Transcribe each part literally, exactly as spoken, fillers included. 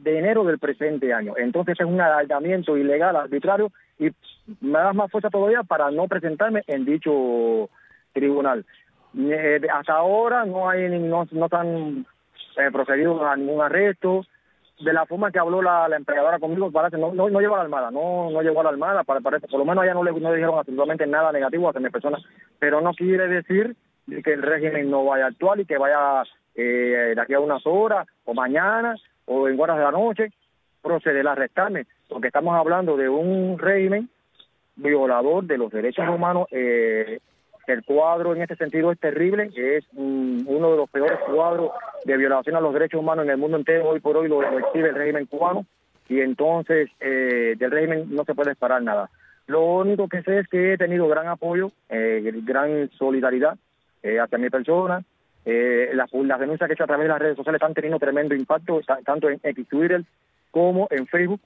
de enero del presente año. Entonces es un alargamiento ilegal, arbitrario, y me da más fuerza todavía para no presentarme en dicho tribunal. Eh, hasta ahora no hay no, no están eh, procedido a ningún arresto. De la forma que habló la, la empleadora conmigo, parece no, no, no llegó a la Armada, no no llegó a la Armada, para, parece, por lo menos allá no le no dijeron absolutamente nada negativo hacia mi persona, pero no quiere decir que el régimen no vaya a actuar y que vaya eh, de aquí a unas horas, o mañana, o en horas de la noche, proceder a arrestarme, porque estamos hablando de un régimen violador de los derechos humanos. eh, El cuadro en este sentido es terrible, es um, uno de los peores cuadros de violación a los derechos humanos en el mundo entero. Hoy por hoy lo, lo exhibe el régimen cubano, y entonces eh, del régimen no se puede esperar nada. Lo único que sé es que he tenido gran apoyo, eh, gran solidaridad eh, hacia mi persona. Eh, las, las denuncias que he hecho a través de las redes sociales están teniendo tremendo impacto, tanto en X, Twitter como en Facebook.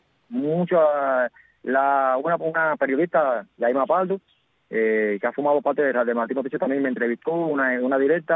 Mucha, la, una, una periodista, Yaima Paldo, Eh, que ha formado parte de, de Martín Noticias, también me entrevistó una, una directa,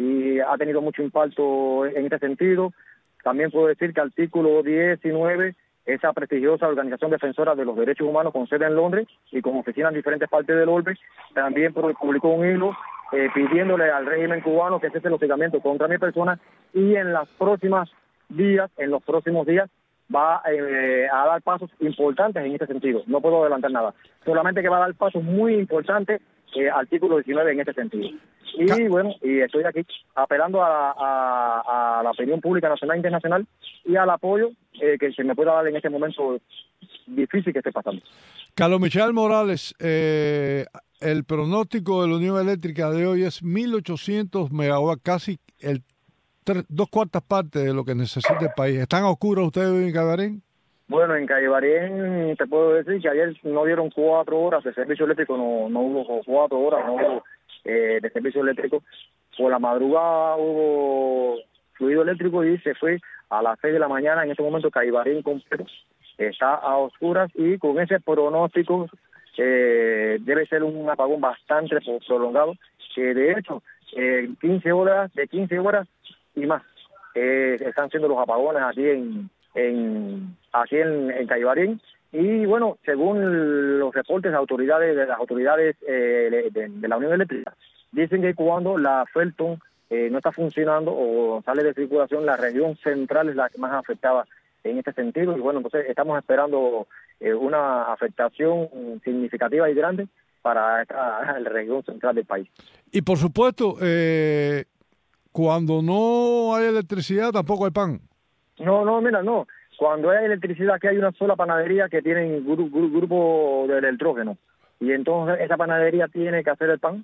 y ha tenido mucho impacto en este sentido. También puedo decir que artículo diecinueve, esa prestigiosa organización defensora de los derechos humanos con sede en Londres y con oficinas en diferentes partes del orbe, también publicó un hilo eh, pidiéndole al régimen cubano que cese el hostigamiento contra mi persona, y en las próximas días, en los próximos días, va eh, a dar pasos importantes en este sentido. No puedo adelantar nada, solamente que va a dar pasos muy importantes, eh, artículo diecinueve en este sentido. Y bueno, y estoy aquí apelando a, a, a la opinión pública nacional e internacional y al apoyo eh, que se me pueda dar en este momento difícil que esté pasando. Carlos Michel Morales, eh, el pronóstico de la Unión Eléctrica de hoy es mil ochocientos megawatts, casi el Tres, dos cuartas partes de lo que necesita el país. ¿Están a oscuros ustedes en Caibarén? Bueno, en Caibarén te puedo decir que ayer no dieron cuatro horas de servicio eléctrico, no, no hubo cuatro horas, no hubo eh, de servicio eléctrico. Por la madrugada hubo fluido eléctrico y se fue a las seis de la mañana. En este momento Caibarén completo está a oscuras, y con ese pronóstico eh, debe ser un apagón bastante prolongado, que de hecho eh, quince horas, de quince horas y más eh, están siendo los apagones aquí en, en aquí en, en Caibarén. Y bueno, según los reportes de autoridades de las autoridades eh, de, de la Unión Eléctrica, dicen que cuando la Felton eh, no está funcionando o sale de circulación, la región central es la que más afectada en este sentido. Y bueno, entonces estamos esperando eh, una afectación significativa y grande para esta, la región central del país. Y por supuesto, eh, cuando no hay electricidad tampoco hay pan. No, no, mira, no. Cuando hay electricidad, aquí hay una sola panadería que tiene gru, gru, grupo de electrógeno. Y entonces esa panadería tiene que hacer el pan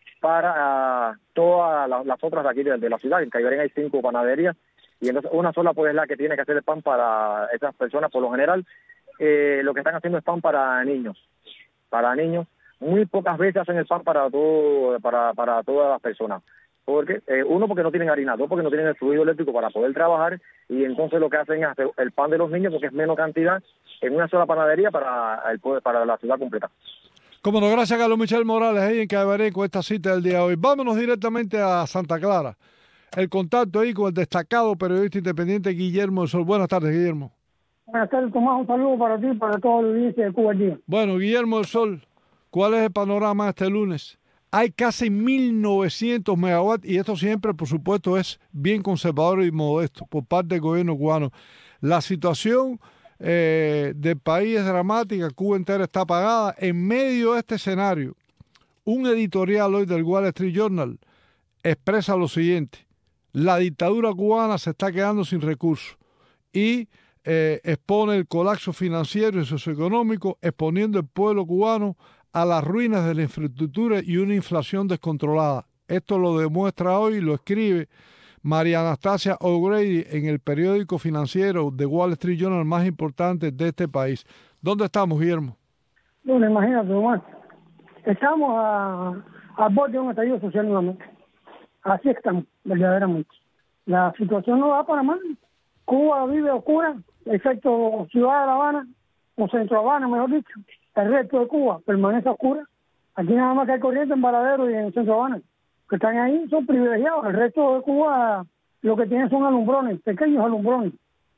para uh, todas las, las otras de aquí de, de la ciudad. En Caibarén hay cinco panaderías, y entonces una sola pues es la que tiene que hacer el pan para esas personas. Por lo general, eh, lo que están haciendo es pan para niños. Para niños. Muy pocas veces hacen el pan para todo, para, para todas las personas. Porque eh, uno, porque no tienen harina; dos, porque no tienen el fluido eléctrico para poder trabajar, y entonces lo que hacen es hacer el pan de los niños, porque es menos cantidad, en una sola panadería para el para la ciudad completa. Cómo no, gracias Carlos Michel Morales ahí en Caibarén con esta cita del día de hoy. Vámonos directamente a Santa Clara. El contacto ahí con el destacado periodista independiente Guillermo del Sol. Buenas tardes, Guillermo. Buenas tardes, Tomás. Un saludo para ti y para toda la audiencia de Cuba al Día. Bueno, Guillermo del Sol, ¿cuál es el panorama este lunes? Hay casi mil novecientos megawatts, y esto siempre, por supuesto, es bien conservador y modesto por parte del gobierno cubano. La situación eh, del país es dramática, Cuba entera está apagada. En medio de este escenario, un editorial hoy del Wall Street Journal expresa lo siguiente: la dictadura cubana se está quedando sin recursos, y eh, expone el colapso financiero y socioeconómico, exponiendo al pueblo cubano a las ruinas de la infraestructura y una inflación descontrolada. Esto lo demuestra hoy, lo escribe María Anastasia O'Grady en el periódico financiero de Wall Street Journal más importante de este país. ¿Dónde estamos, Guillermo? Bueno, imagínate, Tomás. Estamos a, a borde de un estallido social nuevamente. Así estamos, verdaderamente. La situación no va para más. Cuba vive oscura, excepto Ciudad de La Habana, o Centro Habana, mejor dicho. El resto de Cuba permanece oscura. Aquí nada más que hay corriente en Varadero y en Centro Habana. Que están ahí son privilegiados. El resto de Cuba lo que tienen son alumbrones, pequeños alumbrones.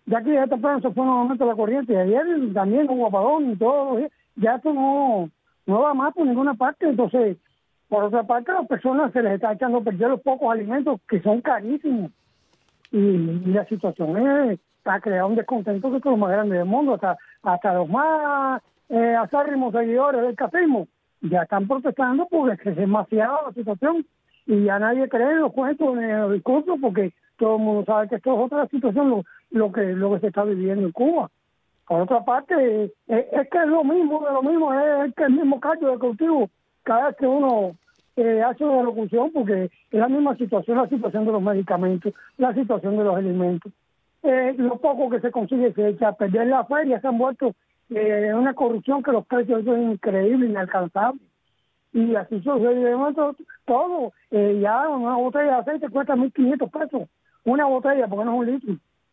ya que ya temprano se fue nuevamente la corriente, y ayer también hubo apagón y todo, ya esto no, no va más por ninguna parte. Entonces, por otra parte, a las personas se les está echando a perder los pocos alimentos que son carísimos, y, y la situación es, ha creado un descontento que es lo más grande del mundo, hasta, hasta los más eh, acérrimos seguidores del cafismo ya están protestando porque es que es demasiada la situación, y ya nadie cree en los cuentos ni en los discursos, porque todo el mundo sabe que esto es otra situación lo, lo que lo que se está viviendo en Cuba. Por otra parte, eh, es que es lo mismo, de lo mismo, es, es que el mismo callo de cultivo cada vez que uno eh, hace una locución, porque es la misma situación, la situación de los medicamentos, la situación de los alimentos. Eh, lo poco que se consigue se echa a perder. La feria se han vuelto eh, una corrupción que los precios son increíbles, inalcanzables. Y así sucede todo. todo. Eh, ya una botella de aceite cuesta mil quinientos pesos. Una botella, porque no es un litro.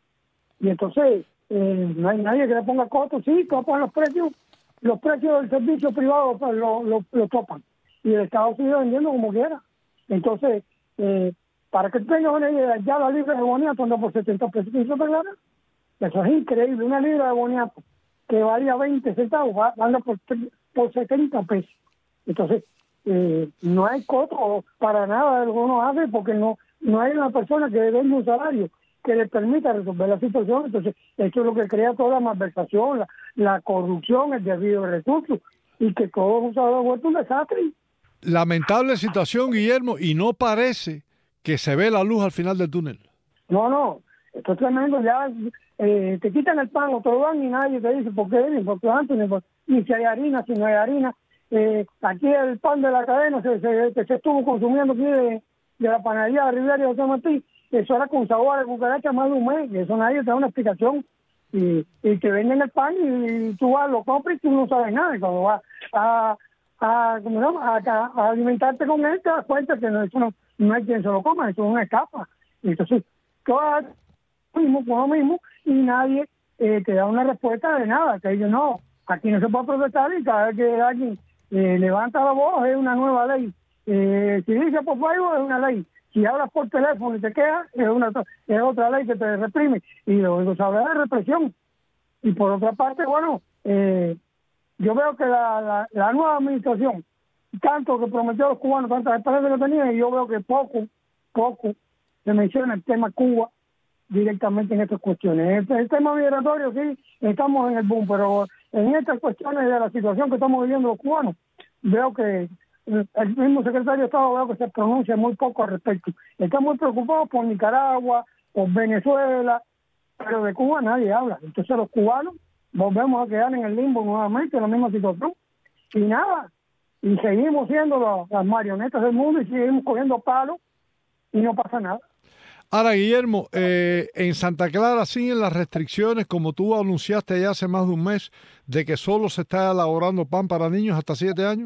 Y entonces, eh, no hay nadie que le ponga costo. Sí, topan los precios. Los precios del servicio privado pues, lo, lo, lo topan. Y el Estado sigue vendiendo como quiera. Entonces, eh, para que tengan una idea, ya la libra de boniato anda por setenta pesos. ¿Eso te aclara? Eso es increíble. Una libra de boniato que valía veinte centavos, va, anda por, por setenta pesos. Entonces, eh, no hay costo para nada de lo que uno hace, porque no no hay una persona que vende un salario que le permita resolver la situación. Entonces, esto es lo que crea toda la malversación, la, la corrupción, el desvío de recursos, y que todo se ha vuelto un desastre. Lamentable situación, Guillermo, y no parece que se ve la luz al final del túnel. No, no, esto es tremendo. Ya eh, te quitan el pan o te lo dan y nadie te dice por qué, ni por qué antes, ni, por, ni si hay harina, si no hay harina. Eh, aquí el pan de la cadena se, se, que se estuvo consumiendo aquí de, de la panadería de Rivera y José Martí, eso era con sabor de cucaracha más de un mes, y eso nadie te da una explicación. Y, y te venden el pan y tú vas, lo compras y tú no sabes nada. Y cuando vas a, a, ¿cómo se llama? a, a alimentarte con él, te das cuenta que no, eso no, no hay quien se lo coma, eso es una estafa. Y entonces, tú vas mismo con lo mismo y nadie eh, te da una respuesta de nada. Te dice, no, aquí no se puede protestar, y cada vez que alguien eh, levanta la voz es una nueva ley. Eh, si dice por Facebook es una ley. Si hablas por teléfono y te quedas, es, una, es otra ley que te reprime. Y luego se habla de represión. Y por otra parte, bueno, eh, yo veo que la, la, la nueva administración, tanto que prometió a los cubanos, tantas esperanzas que tenían, y yo veo que poco, poco se menciona el tema Cuba directamente en estas cuestiones. El, el tema migratorio, sí, estamos en el boom, pero en estas cuestiones de la situación que estamos viviendo los cubanos, veo que el mismo secretario de Estado veo que se pronuncia muy poco al respecto. Está muy preocupado por Nicaragua, por Venezuela, pero de Cuba nadie habla. Entonces los cubanos volvemos a quedar en el limbo nuevamente, en la misma situación. Y nada, y seguimos siendo los, las marionetas del mundo y seguimos cogiendo palos y no pasa nada. Ahora, Guillermo, eh, en Santa Clara siguen las restricciones, como tú anunciaste ya hace más de un mes, de que solo se está elaborando pan para niños hasta siete años.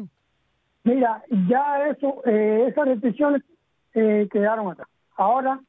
Mira, ya eso, eh, esas restricciones eh, quedaron acá. Ahora,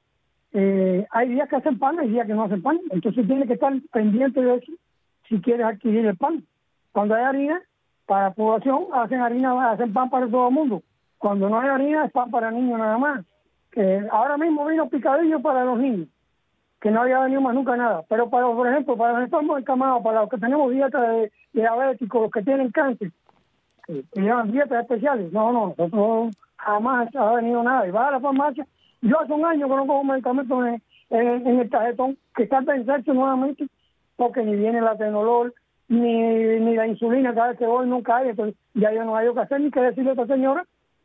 eh, hay días que hacen pan, hay días que no hacen pan. Entonces tienes que estar pendiente de eso si quieres adquirir el pan. Cuando hay harina, para la población, hacen harina, hacen pan para todo el mundo. Cuando no hay harina, es pan para niños nada más. Que ahora mismo vino picadillo para los niños, que no había venido más nunca nada. Pero, para por ejemplo, para los enfermos encamados, para los que tenemos dieta de, de diabéticos, los que tienen cáncer, que llevan dietas especiales, no, no, nosotros jamás ha venido nada. Y va a la farmacia, yo hace un año que no cojo medicamentos en, en, en el tarjetón, que está pensando nuevamente, porque ni viene la Tenolol, ni, ni la insulina, cada vez que voy nunca hay. Entonces ya yo no hay que hacer ni que decirle a esta señora,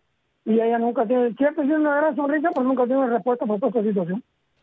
y ella nunca tiene, siempre tiene una gran sonrisa, pero nunca tiene respuesta por toda esta situación.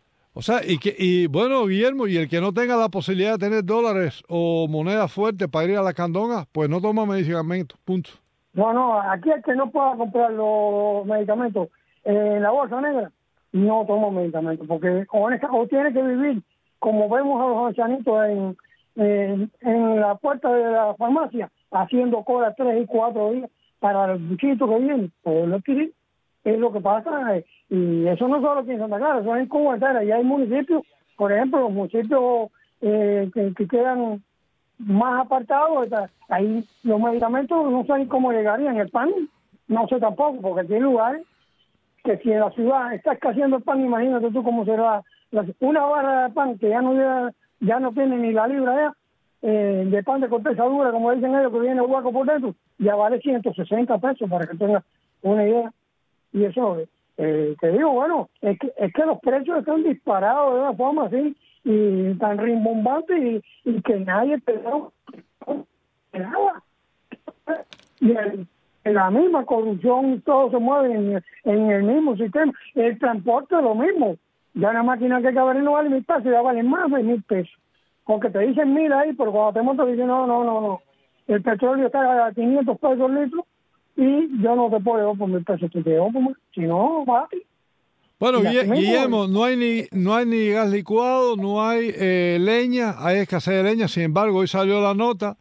O sea, y que y bueno, Guillermo, y el que no tenga la posibilidad de tener dólares o moneda fuerte para ir a la candonga, pues no toma medicamentos, punto. No, no, aquí el que no pueda comprar los medicamentos en la bolsa negra, no toma medicamentos, porque con esta, o tiene que vivir, como vemos a los ancianitos en, en, en la puerta de la farmacia, haciendo cola tres y cuatro días para el bichito que viene, poderlo adquirir. Es lo que pasa, eh, y eso no solo aquí en Santa Clara, eso es en Cuba entera. Y hay municipios, por ejemplo, los municipios eh, que, que quedan más apartados, ahí los medicamentos no saben cómo llegarían. El pan, no sé tampoco, porque aquí hay lugares que si en la ciudad está escaseando el pan, imagínate tú cómo será la, una barra de pan que ya no llega ya no tienen ni la libra ya, eh, de pan de corteza dura, como dicen ellos, que viene hueco por dentro, ya vale ciento sesenta pesos, para que tengas una idea. Y eso, eh, te digo, bueno, es que, es que los precios están disparados de una forma así, y tan rimbombantes, y, y que nadie te da nada. Y el, en la misma corrupción, todo se mueve en, en el mismo sistema. El transporte es lo mismo. Ya una máquina que hay que abrir no vale mil pesos, ya vale más de mil pesos. Porque te dicen mil ahí, pero cuando te montas dicen, no, no, no, no. El petróleo está a quinientos pesos el litro y yo no te puedo llevar por mil pesos, te llevo por más. Si no, va. Bueno, Guillermo, no hay ni no hay ni gas licuado, no hay eh, leña, hay escasez de leña. Sin embargo, hoy salió la nota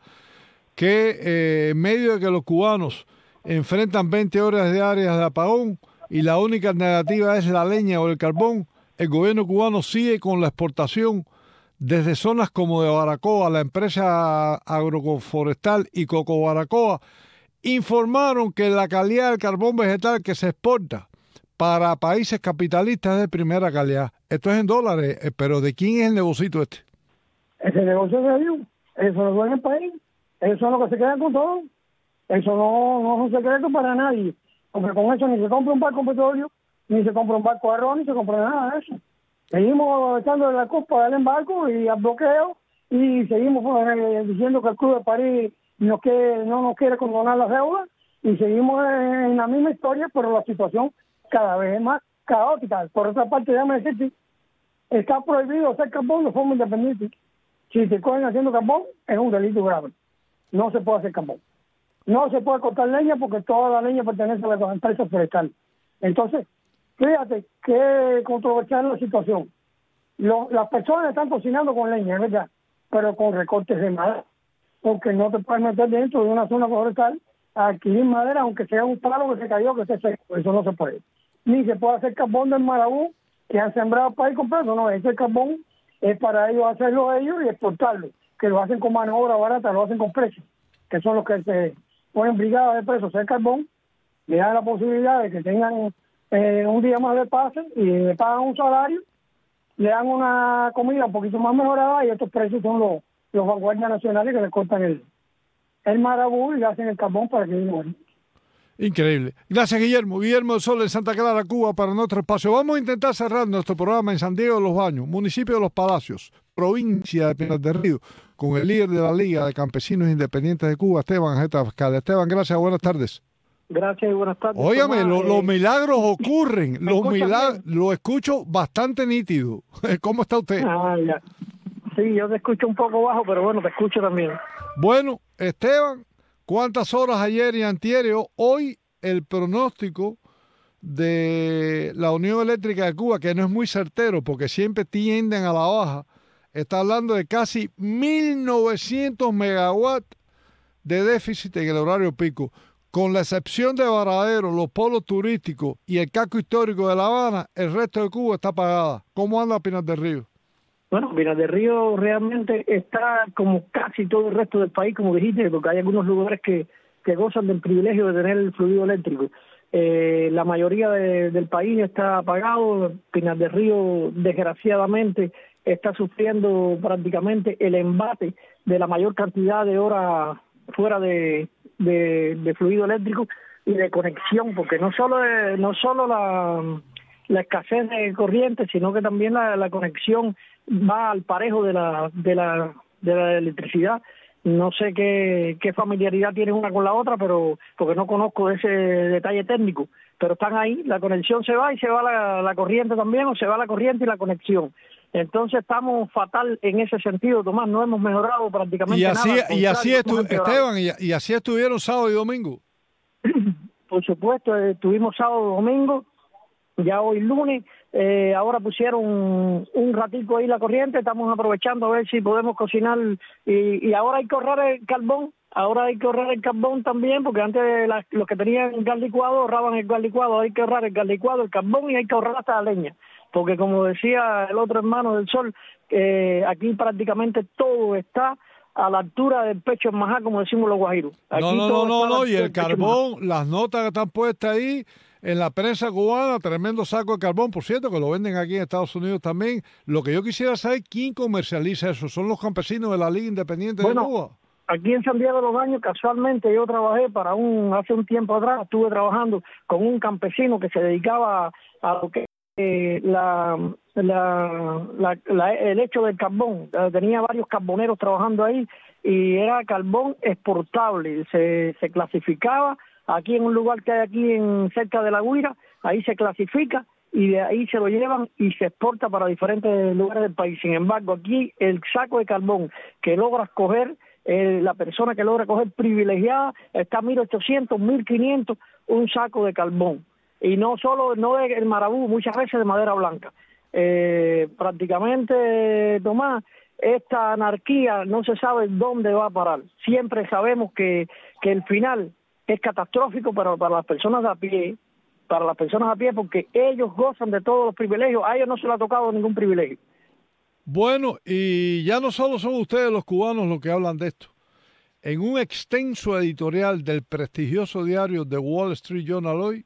que eh, en medio de que los cubanos enfrentan veinte horas diarias de apagón y la única alternativa es la leña o el carbón, el gobierno cubano sigue con la exportación desde zonas como de Baracoa. La empresa agroforestal y Coco Baracoa informaron que la calidad del carbón vegetal que se exporta para países capitalistas es de primera calidad. Esto es en dólares, pero ¿de quién es el negocito este? Ese negocio es de ellos, eso lo dueña el país, eso es lo que se queda con todo. Eso no, no es un secreto para nadie, porque con eso ni se compra un barco de petróleo, ni se compra un barco de arroz, ni se compra nada de eso. Seguimos echándole la culpa al embargo y al bloqueo, y seguimos pues, diciendo que el Club de París no, quiere, no nos quiere condonar las deudas, y seguimos en la misma historia, pero la situación cada vez es más caótica. Por otra parte, déjame decirte, está prohibido hacer carbón de forma independiente. Si te cogen haciendo carbón, es un delito grave. No se puede hacer carbón. No se puede cortar leña porque toda la leña pertenece a las empresas forestales. Entonces, fíjate qué controversial es la situación. Lo, las personas están cocinando con leña, es verdad, pero con recortes de madera, porque no te puedes meter dentro de una zona forestal a adquirir madera, aunque sea un palo que se cayó, que esté seco. Eso no se puede. Ni se puede hacer carbón del marabú que han sembrado para ir comprando. No, ese carbón es para ellos hacerlo ellos y exportarlo, que lo hacen con mano de obra barata, lo hacen con precios, que son los que se ponen brigadas de presos hacer carbón, le dan la posibilidad de que tengan eh, un día más de pase y le pagan un salario, le dan una comida un poquito más mejorada, y estos precios son los, los vanguardias nacionales que le cortan el, el marabú y le hacen el carbón para que vivan. Increíble. Gracias, Guillermo. Guillermo del Sol en Santa Clara, Cuba, para nuestro espacio. Vamos a intentar cerrar nuestro programa en San Diego de los Baños, municipio de Los Palacios, provincia de Pinar del Río, con el líder de la Liga de Campesinos Independientes de Cuba, Esteban Jeta Pascal. Esteban, gracias, buenas tardes. Gracias y buenas tardes. Óigame, lo, eh, los milagros ocurren, los milagros, bien? lo escucho bastante nítido. ¿Cómo está usted? Ah, ya. Sí, yo te escucho un poco bajo, pero bueno, te escucho también. Bueno, Esteban, ¿cuántas horas ayer y antier? Hoy el pronóstico de la Unión Eléctrica de Cuba, que no es muy certero porque siempre tienden a la baja, está hablando de casi mil novecientos megawatts de déficit en el horario pico. Con la excepción de Varadero, los polos turísticos y el casco histórico de La Habana, el resto de Cuba está apagada. ¿Cómo anda Pinar del Río? Bueno, Pinar del Río realmente está como casi todo el resto del país, como dijiste, porque hay algunos lugares que, que gozan del privilegio de tener el fluido eléctrico. Eh, la mayoría de, del país está apagado. Pinar del Río, desgraciadamente, está sufriendo prácticamente el embate de la mayor cantidad de horas fuera de, de, de fluido eléctrico y de conexión, porque no solo es, no solo la, la escasez de corriente, sino que también la, la conexión va al parejo de la de la de la electricidad. No sé qué, qué familiaridad tienen una con la otra, pero porque no conozco ese detalle técnico, pero están ahí, la conexión se va y se va la, la corriente también, o se va la corriente y la conexión. Entonces estamos fatal en ese sentido, Tomás, no hemos mejorado prácticamente y así, nada. Y así estu Esteban, y, y así estuvieron sábado y domingo. Por supuesto, estuvimos sábado y domingo, ya hoy lunes, eh, ahora pusieron un, un ratico ahí la corriente, estamos aprovechando a ver si podemos cocinar, y, y ahora hay que ahorrar el carbón, ahora hay que ahorrar el carbón también, porque antes la, los que tenían gas licuado ahorraban el gas licuado, hay que ahorrar el gas licuado, el carbón, y hay que ahorrar hasta la leña, porque como decía el otro hermano del Sol, eh, aquí prácticamente todo está a la altura del pecho en majá, como decimos los guajiros. Aquí no, no, no, no, no, y el carbón, las notas que están puestas ahí, en la prensa cubana, tremendo saco de carbón, por cierto, que lo venden aquí en Estados Unidos también. Lo que yo quisiera saber, ¿quién comercializa eso? ¿Son los campesinos de la Liga Independiente bueno, de Cuba? Aquí en San Diego de los Baños, casualmente yo trabajé para un, hace un tiempo atrás, estuve trabajando con un campesino que se dedicaba a lo que eh, la, la, la, la, el hecho del carbón. Tenía varios carboneros trabajando ahí y era carbón exportable, se, se clasificaba aquí en un lugar que hay aquí en cerca de La Guira, ahí se clasifica y de ahí se lo llevan y se exporta para diferentes lugares del país. Sin embargo, aquí el saco de carbón que logras coger, eh, la persona que logra coger privilegiada, está a mil ochocientos, mil quinientos, un saco de carbón. Y no solo, no de el marabú, muchas veces de madera blanca. Eh, prácticamente, Tomás, esta anarquía no se sabe dónde va a parar. Siempre sabemos que, que el final es catastrófico para, para las personas a pie, para las personas a pie, porque ellos gozan de todos los privilegios, a ellos no se les ha tocado ningún privilegio. Bueno, y ya no solo son ustedes los cubanos los que hablan de esto. En un extenso editorial del prestigioso diario The Wall Street Journal hoy,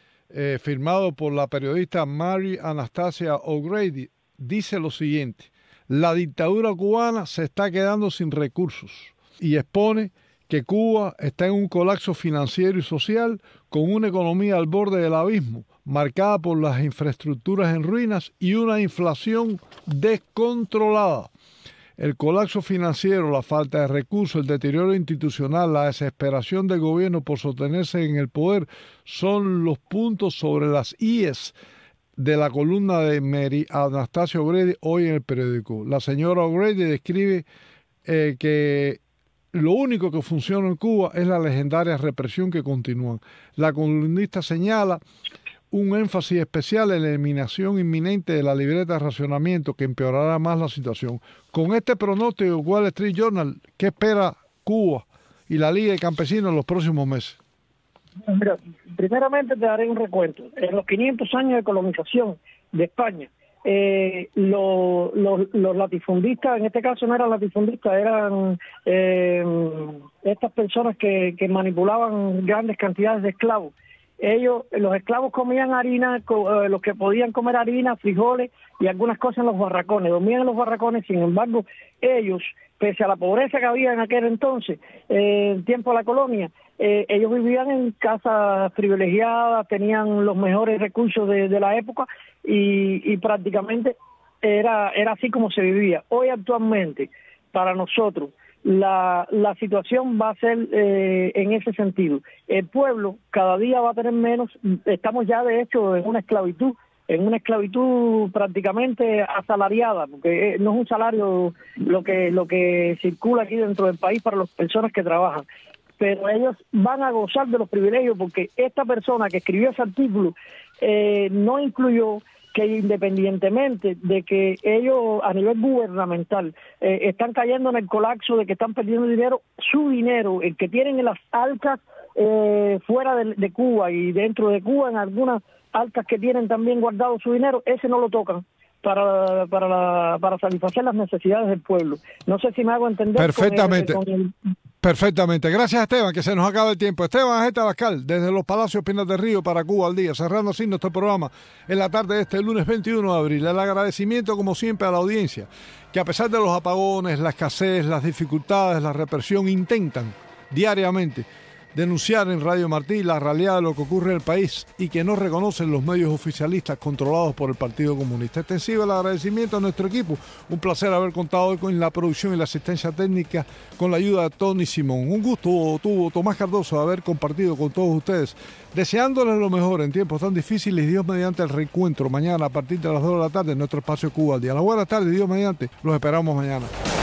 eh, firmado por la periodista Mary Anastasia O'Grady, dice lo siguiente: la dictadura cubana se está quedando sin recursos y expone que Cuba está en un colapso financiero y social con una economía al borde del abismo, marcada por las infraestructuras en ruinas y una inflación descontrolada. El colapso financiero, la falta de recursos, el deterioro institucional, la desesperación del gobierno por sostenerse en el poder son los puntos sobre las íes de la columna de Mary Anastasia O'Grady hoy en el periódico. La señora O'Grady describe eh, que lo único que funciona en Cuba es la legendaria represión que continúa. La columnista señala un énfasis especial en la eliminación inminente de la libreta de racionamiento que empeorará más la situación. Con este pronóstico de Wall Street Journal, ¿qué espera Cuba y la Liga de Campesinos en los próximos meses? Mira, primeramente te daré un recuento. En los quinientos años de colonización de España, eh, lo, lo, los latifundistas, en este caso no eran latifundistas, eran eh, estas personas que, que manipulaban grandes cantidades de esclavos. Ellos, los esclavos comían harina, co, eh, los que podían comer harina, frijoles y algunas cosas en los barracones, dormían en los barracones. Sin embargo, ellos, pese a la pobreza que había en aquel entonces, eh, en tiempo de la colonia, eh, ellos vivían en casas privilegiadas, tenían los mejores recursos de, de la época y, y prácticamente era, era así como se vivía. Hoy actualmente, para nosotros, La, la situación va a ser eh, en ese sentido. El pueblo cada día va a tener menos, estamos ya de hecho en una esclavitud, en una esclavitud prácticamente asalariada, porque no es un salario lo que, lo que circula aquí dentro del país para las personas que trabajan, pero ellos van a gozar de los privilegios porque esta persona que escribió ese artículo eh, no incluyó que independientemente de que ellos a nivel gubernamental eh, están cayendo en el colapso de que están perdiendo dinero, su dinero, el que tienen en las arcas eh, fuera de, de Cuba y dentro de Cuba, en algunas arcas que tienen también guardado su dinero, ese no lo tocan para para la, para satisfacer las necesidades del pueblo. No sé si me hago entender. Perfectamente. Con el, con el... Perfectamente. Gracias, Esteban, que se nos acaba el tiempo. Esteban Ajeta Abascal, desde los Palacios Pinas del Río para Cuba al Día, cerrando así nuestro programa en la tarde de este lunes veintiuno de abril. El agradecimiento, como siempre, a la audiencia, que a pesar de los apagones, la escasez, las dificultades, la represión, intentan diariamente denunciar en Radio Martí la realidad de lo que ocurre en el país y que no reconocen los medios oficialistas controlados por el Partido Comunista. Extensivo el agradecimiento a nuestro equipo. Un placer haber contado hoy con la producción y la asistencia técnica con la ayuda de Tony Simón. Un gusto tuvo Tomás Cardoso de haber compartido con todos ustedes. Deseándoles lo mejor en tiempos tan difíciles. Dios mediante el reencuentro mañana a partir de las dos de la tarde en nuestro espacio Cuba al Día. La buena tarde, Dios mediante. Los esperamos mañana.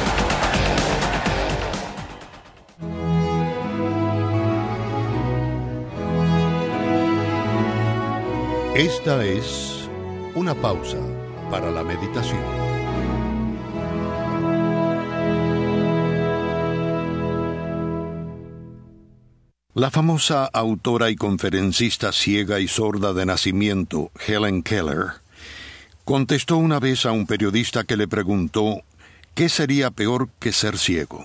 Esta es una pausa para la meditación. La famosa autora y conferencista ciega y sorda de nacimiento, Helen Keller, contestó una vez a un periodista que le preguntó ¿qué sería peor que ser ciego?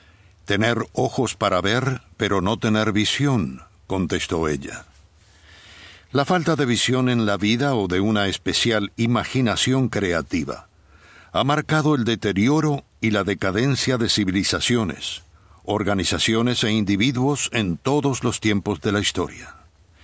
Tener ojos para ver, pero no tener visión, contestó ella. La falta de visión en la vida o de una especial imaginación creativa ha marcado el deterioro y la decadencia de civilizaciones, organizaciones e individuos en todos los tiempos de la historia.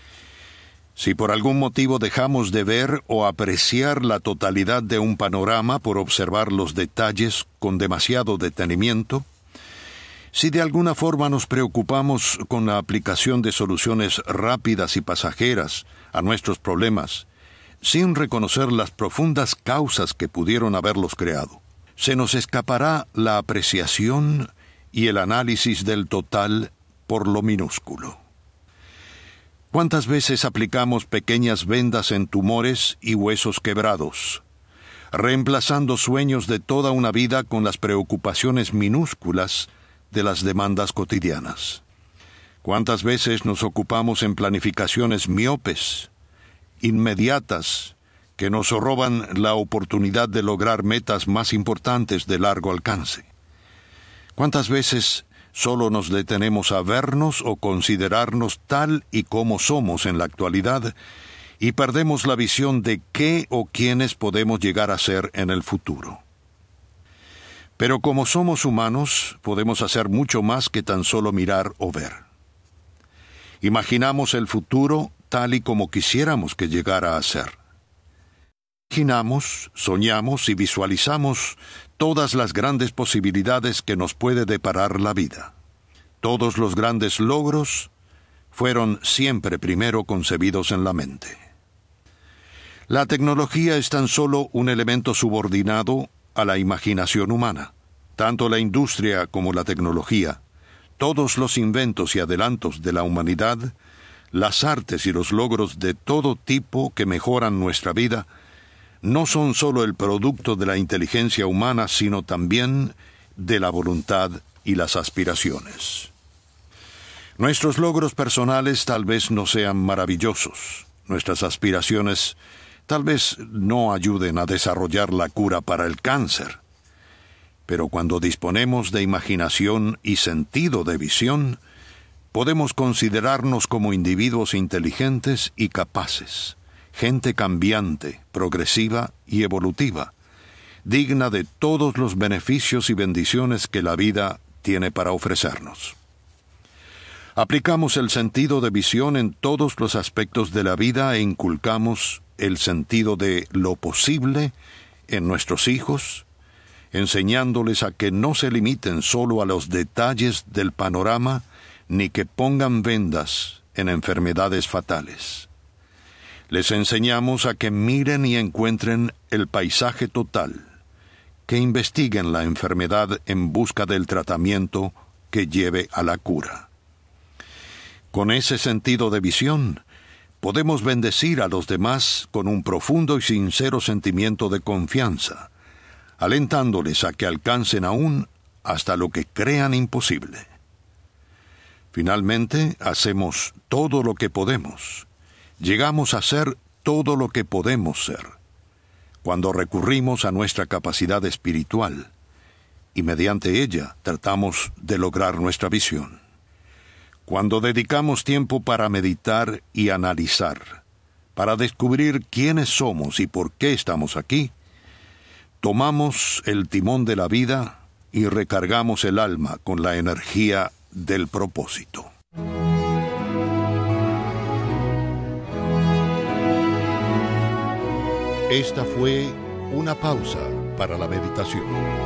Si por algún motivo dejamos de ver o apreciar la totalidad de un panorama por observar los detalles con demasiado detenimiento, si de alguna forma nos preocupamos con la aplicación de soluciones rápidas y pasajeras a nuestros problemas, sin reconocer las profundas causas que pudieron haberlos creado, se nos escapará la apreciación y el análisis del total por lo minúsculo. ¿Cuántas veces aplicamos pequeñas vendas en tumores y huesos quebrados, reemplazando sueños de toda una vida con las preocupaciones minúsculas de las demandas cotidianas? ¿Cuántas veces nos ocupamos en planificaciones miopes, inmediatas, que nos roban la oportunidad de lograr metas más importantes de largo alcance? ¿Cuántas veces solo nos detenemos a vernos o considerarnos tal y como somos en la actualidad y perdemos la visión de qué o quiénes podemos llegar a ser en el futuro? Pero como somos humanos, podemos hacer mucho más que tan solo mirar o ver. Imaginamos el futuro tal y como quisiéramos que llegara a ser. Imaginamos, soñamos y visualizamos todas las grandes posibilidades que nos puede deparar la vida. Todos los grandes logros fueron siempre primero concebidos en la mente. La tecnología es tan solo un elemento subordinado a la imaginación humana. Tanto la industria como la tecnología, todos los inventos y adelantos de la humanidad, las artes y los logros de todo tipo que mejoran nuestra vida, no son solo el producto de la inteligencia humana, sino también de la voluntad y las aspiraciones. Nuestros logros personales tal vez no sean maravillosos. Nuestras aspiraciones tal vez no ayuden a desarrollar la cura para el cáncer. Pero cuando disponemos de imaginación y sentido de visión, podemos considerarnos como individuos inteligentes y capaces, gente cambiante, progresiva y evolutiva, digna de todos los beneficios y bendiciones que la vida tiene para ofrecernos. Aplicamos el sentido de visión en todos los aspectos de la vida e inculcamos el sentido de lo posible en nuestros hijos, enseñándoles a que no se limiten solo a los detalles del panorama, ni que pongan vendas en enfermedades fatales. Les enseñamos a que miren y encuentren el paisaje total, que investiguen la enfermedad en busca del tratamiento que lleve a la cura. Con ese sentido de visión, podemos bendecir a los demás con un profundo y sincero sentimiento de confianza, alentándoles a que alcancen aún hasta lo que crean imposible. Finalmente, hacemos todo lo que podemos. Llegamos a ser todo lo que podemos ser, cuando recurrimos a nuestra capacidad espiritual, y mediante ella tratamos de lograr nuestra visión. Cuando dedicamos tiempo para meditar y analizar, para descubrir quiénes somos y por qué estamos aquí, tomamos el timón de la vida y recargamos el alma con la energía del propósito. Esta fue una pausa para la meditación.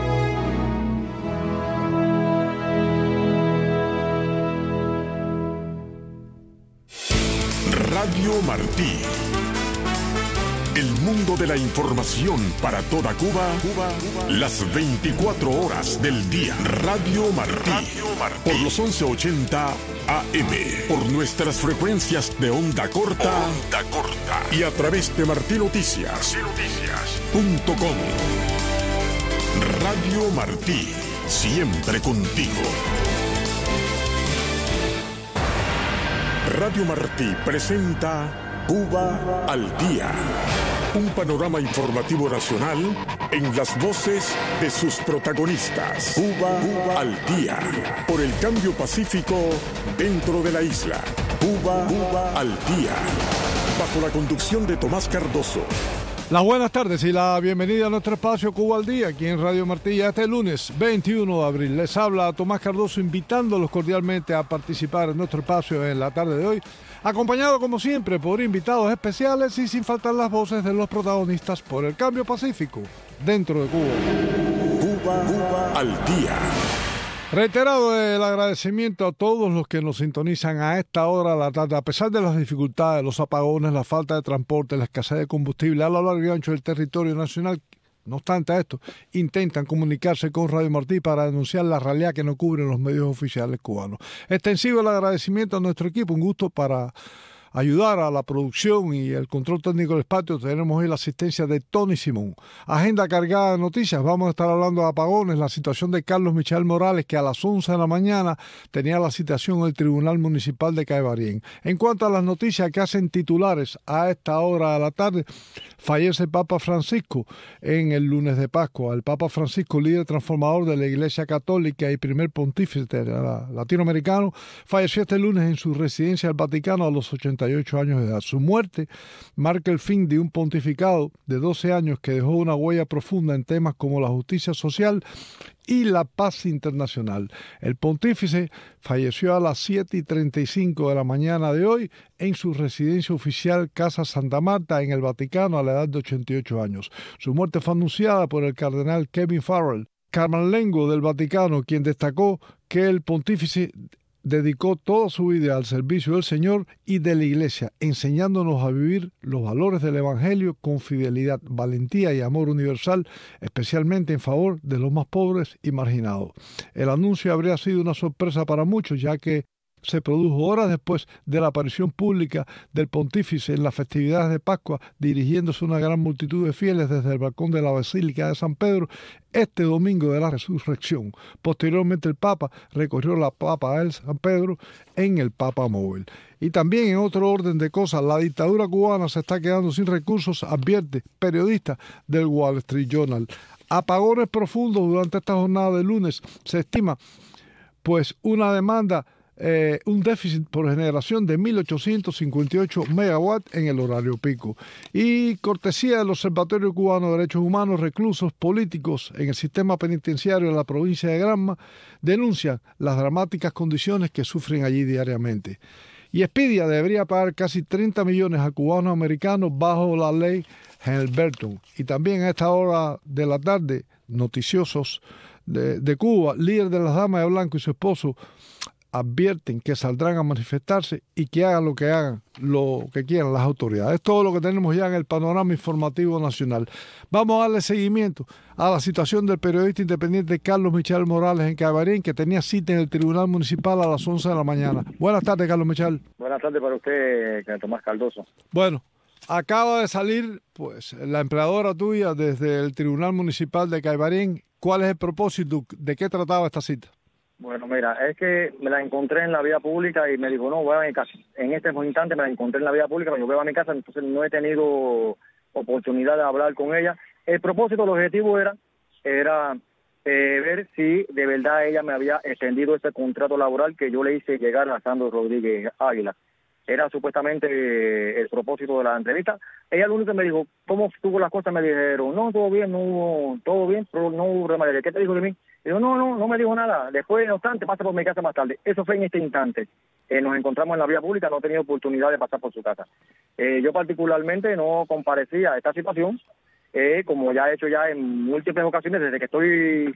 Radio Martí. El mundo de la información para toda Cuba, Cuba, Cuba, las veinticuatro horas del día. Radio Martí. Radio Martí. Por los once ochenta A M. Por nuestras frecuencias de onda corta. Onda corta. Y a través de martí noticias punto com. Radio Martí. Siempre contigo. Radio Martí presenta Cuba al Día. Un panorama informativo nacional en las voces de sus protagonistas. Cuba, Cuba al Día. Por el cambio pacífico dentro de la isla. Cuba, Cuba al Día. bajo la conducción de Tomás Cardoso. Las buenas tardes y la bienvenida a nuestro espacio Cuba al Día, aquí en Radio Martí, este lunes veintiuno de abril. Les habla Tomás Cardoso, invitándolos cordialmente a participar en nuestro espacio en la tarde de hoy, acompañado como siempre por invitados especiales y sin faltar las voces de los protagonistas por el cambio pacífico dentro de Cuba. Cuba, Cuba al Día. Reiterado el agradecimiento a todos los que nos sintonizan a esta hora de la tarde, a pesar de las dificultades, los apagones, la falta de transporte, la escasez de combustible a lo largo y ancho del territorio nacional. No obstante esto, intentan comunicarse con Radio Martí para denunciar la realidad que no cubren los medios oficiales cubanos. Extensivo el agradecimiento a nuestro equipo, un gusto para ayudar a la producción y el control técnico del espacio. Tenemos hoy la asistencia de Tony Simón. Agenda cargada de noticias. Vamos a estar hablando de apagones, la situación de Carlos Michael Morales, que a las once de la mañana tenía la citación en el Tribunal Municipal de Caibarien. En cuanto a las noticias que hacen titulares a esta hora de la tarde, fallece el Papa Francisco en el lunes de Pascua. El Papa Francisco, líder transformador de la Iglesia Católica y primer pontífice latinoamericano, falleció este lunes en su residencia del Vaticano a los ochenta y ocho años de edad. Su muerte marca el fin de un pontificado de doce años que dejó una huella profunda en temas como la justicia social y la paz internacional. El pontífice falleció a las siete y treinta y cinco de la mañana de hoy en su residencia oficial Casa Santa Marta en el Vaticano a la edad de ochenta y ocho años. Su muerte fue anunciada por el cardenal Kevin Farrell, camarlengo del Vaticano, quien destacó que el pontífice dedicó toda su vida al servicio del Señor y de la Iglesia, enseñándonos a vivir los valores del Evangelio con fidelidad, valentía y amor universal, especialmente en favor de los más pobres y marginados. El anuncio habría sido una sorpresa para muchos, ya que se produjo horas después de la aparición pública del pontífice en las festividades de Pascua, dirigiéndose a una gran multitud de fieles desde el balcón de la Basílica de San Pedro este domingo de la Resurrección. Posteriormente el Papa recorrió la Papa del San Pedro en el Papa Móvil. Y también en otro orden de cosas, la dictadura cubana se está quedando sin recursos, advierte periodista del Wall Street Journal. Apagones profundos durante esta jornada de lunes. Se estima pues una demanda Eh, un déficit por generación de mil ochocientos cincuenta y ocho megawatts en el horario pico. Y cortesía del Observatorio Cubano de Derechos Humanos, reclusos políticos en el sistema penitenciario de la provincia de Granma denuncian las dramáticas condiciones que sufren allí diariamente. Y Expedia debería pagar casi treinta millones a cubanos americanos bajo la ley Helberton. Y también a esta hora de la tarde, noticiosos de, de Cuba, líder de las Damas de Blanco y su esposo advierten que saldrán a manifestarse y que hagan lo que hagan, lo que quieran las autoridades. Es todo lo que tenemos ya en el panorama informativo nacional. Vamos a darle seguimiento a la situación del periodista independiente Carlos Michael Morales en Caibarien, que tenía cita en el Tribunal Municipal a las once de la mañana. Buenas tardes, Carlos Michael. Buenas tardes para usted, Tomás Cardoso. Bueno, acaba de salir pues la empleadora tuya desde el Tribunal Municipal de Caibarien. ¿Cuál es el propósito? ¿De qué trataba esta cita? Bueno, mira, es que me la encontré en la vía pública y me dijo, no, voy a mi casa. En este instante me la encontré en la vía pública, me dijo, voy a mi casa, entonces no he tenido oportunidad de hablar con ella. El propósito, el objetivo era, era eh, ver si de verdad ella me había extendido ese contrato laboral que yo le hice llegar a Sandro Rodríguez Águila. Era supuestamente eh, el propósito de la entrevista. Ella lo único que me dijo, ¿cómo estuvo las cosas? Me dijeron, no, todo bien, no hubo, todo bien, pero no hubo problema. ¿Qué te dijo de mí? Digo, no, no, no me dijo nada. Después, no obstante, pasa por mi casa más tarde. Eso fue en este instante. Eh, nos encontramos en la vía pública, no he tenido oportunidad de pasar por su casa. Eh, yo particularmente no comparecía a esta situación, eh, como ya he hecho ya en múltiples ocasiones desde que estoy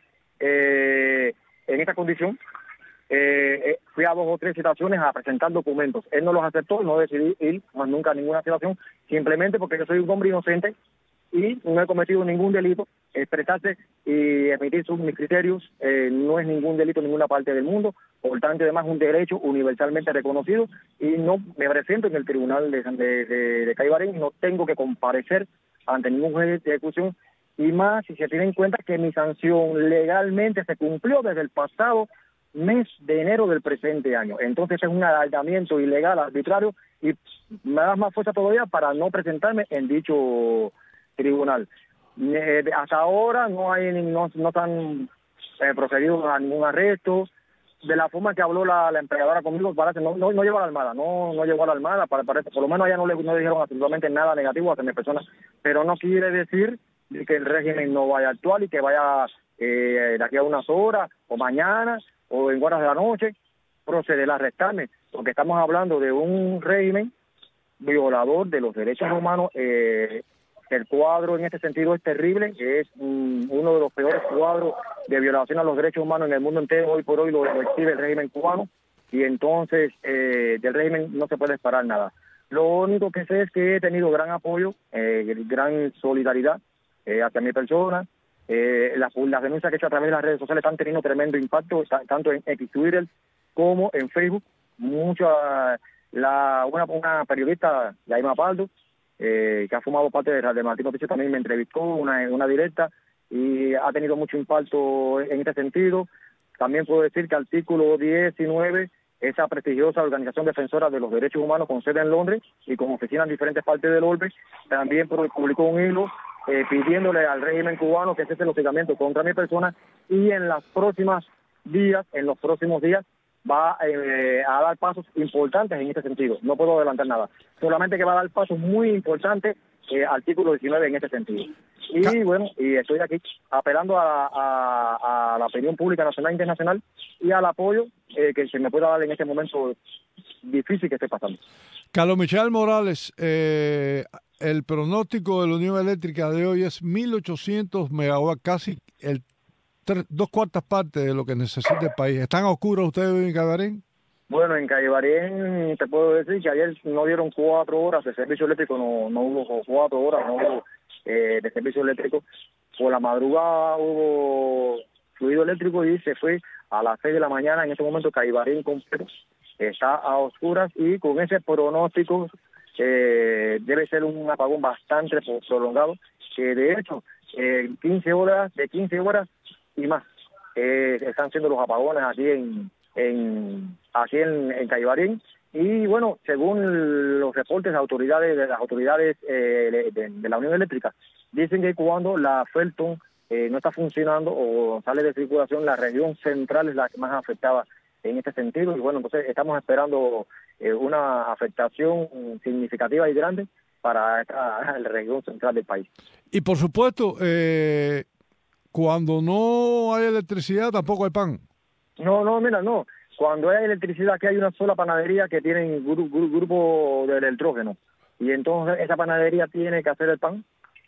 eh, en esta condición. Eh, eh, fui a dos o tres situaciones a presentar documentos. Él no los aceptó, no decidí ir más nunca a ninguna situación, simplemente porque yo soy un hombre inocente y no he cometido ningún delito. Expresarse y emitir sus mis criterios eh, no es ningún delito en ninguna parte del mundo, por tanto además es un derecho universalmente reconocido y no me presento en el tribunal de, de, de, de Caibarien y no tengo que comparecer ante ningún juez de ejecución, y más si se tiene en cuenta que mi sanción legalmente se cumplió desde el pasado mes de enero del presente año. Entonces es un alargamiento ilegal, arbitrario, y me da más fuerza todavía para no presentarme en dicho tribunal. Eh, hasta ahora no hay no, no están eh, procedido a ningún arresto, de la forma que habló la, la empleadora conmigo, parece no, no, no llegó a la Armada, no, no llegó a la Armada, para, parece, por lo menos allá no le no dijeron absolutamente nada negativo hacia mi persona, pero no quiere decir que el régimen no vaya a actuar y que vaya eh, de aquí a unas horas, o mañana, o en horas de la noche, proceder a arrestarme, porque estamos hablando de un régimen violador de los derechos humanos. eh, El cuadro en este sentido es terrible, es um, uno de los peores cuadros de violación a los derechos humanos en el mundo entero. Hoy por hoy lo, lo exhibe el régimen cubano, y entonces eh, del régimen no se puede esperar nada. Lo único que sé es que he tenido gran apoyo, eh, gran solidaridad eh, hacia mi persona. Eh, las, las denuncias que he hecho a través de las redes sociales están teniendo tremendo impacto, tanto en X, Twitter como en Facebook. Mucha, la, una, una periodista, Yaima Paldo, Eh, que ha formado parte de, de Martín Noticias, también me entrevistó una, una directa, y ha tenido mucho impacto en este sentido. También puedo decir que Artículo diecinueve, esa prestigiosa organización defensora de los derechos humanos con sede en Londres y con oficina en diferentes partes del orbe, también publicó un hilo eh, pidiéndole al régimen cubano que cese los hostigamientos contra mi persona, y en las próximas días, en los próximos días, va eh, a dar pasos importantes en este sentido. No puedo adelantar nada, solamente que va a dar pasos muy importantes, eh, artículo diecinueve en este sentido. Y bueno, y estoy aquí apelando a, a, a la opinión pública nacional e internacional y al apoyo eh, que se me pueda dar en este momento difícil que estoy pasando. Carlos Michel Morales, eh, el pronóstico de la Unión Eléctrica de hoy es mil ochocientos megawatts, casi el Tres, dos cuartas partes de lo que necesita el país. ¿Están a oscuras ustedes en Caibarén? Bueno, en Caibarén te puedo decir que ayer no dieron cuatro horas de servicio eléctrico, no, no hubo cuatro horas, no hubo eh, de servicio eléctrico. Por la madrugada hubo fluido eléctrico y se fue a las seis de la mañana. En ese momento Caibarén completo está a oscuras, y con ese pronóstico eh, debe ser un apagón bastante prolongado, que de hecho eh, quince horas, de quince horas y más eh, están siendo los apagones aquí en en aquí en, en Caibarén. Y bueno, según los reportes de autoridades de las autoridades eh, de, de, de la Unión Eléctrica, dicen que cuando la Felton eh, no está funcionando o sale de circulación, la región central es la que más afectada en este sentido. Y bueno, entonces estamos esperando eh, una afectación significativa y grande para esta la región central del país. Y por supuesto, eh, cuando no hay electricidad tampoco hay pan. No, no, mira, no. Cuando hay electricidad, aquí hay una sola panadería que tiene gru, gru, grupo de electrógeno. Y entonces esa panadería tiene que hacer el pan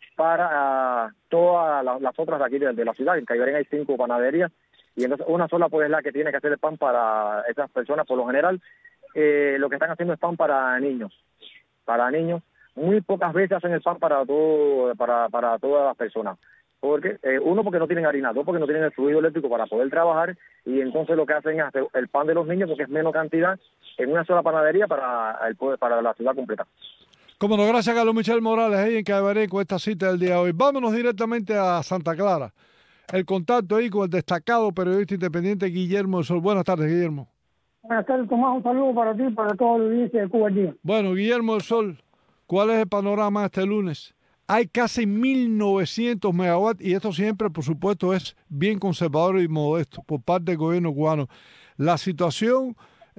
para uh, todas las, las otras de aquí de, de la ciudad. En Caibarén hay cinco panaderías, y entonces una sola pues es la que tiene que hacer el pan para esas personas. Por lo general, eh, lo que están haciendo es pan para niños. Para niños. Muy pocas veces hacen el pan para todo, para, para todas las personas. Porque eh, uno, porque no tienen harina, dos, porque no tienen el fluido eléctrico para poder trabajar, y entonces lo que hacen es hacer el pan de los niños, porque es menos cantidad, en una sola panadería para el para la ciudad completa. Como no, gracias a Carlos Michel Morales ahí en Caibarén con esta cita del día de hoy. Vámonos directamente a Santa Clara. El contacto ahí con el destacado periodista independiente Guillermo del Sol. Buenas tardes, Guillermo. Buenas tardes, Tomás. Un saludo para ti y para toda la audiencia de Cuba al Día. Bueno, Guillermo del Sol, ¿cuál es el panorama este lunes? Hay casi mil novecientos megawatts, y esto siempre, por supuesto, es bien conservador y modesto por parte del gobierno cubano. La situación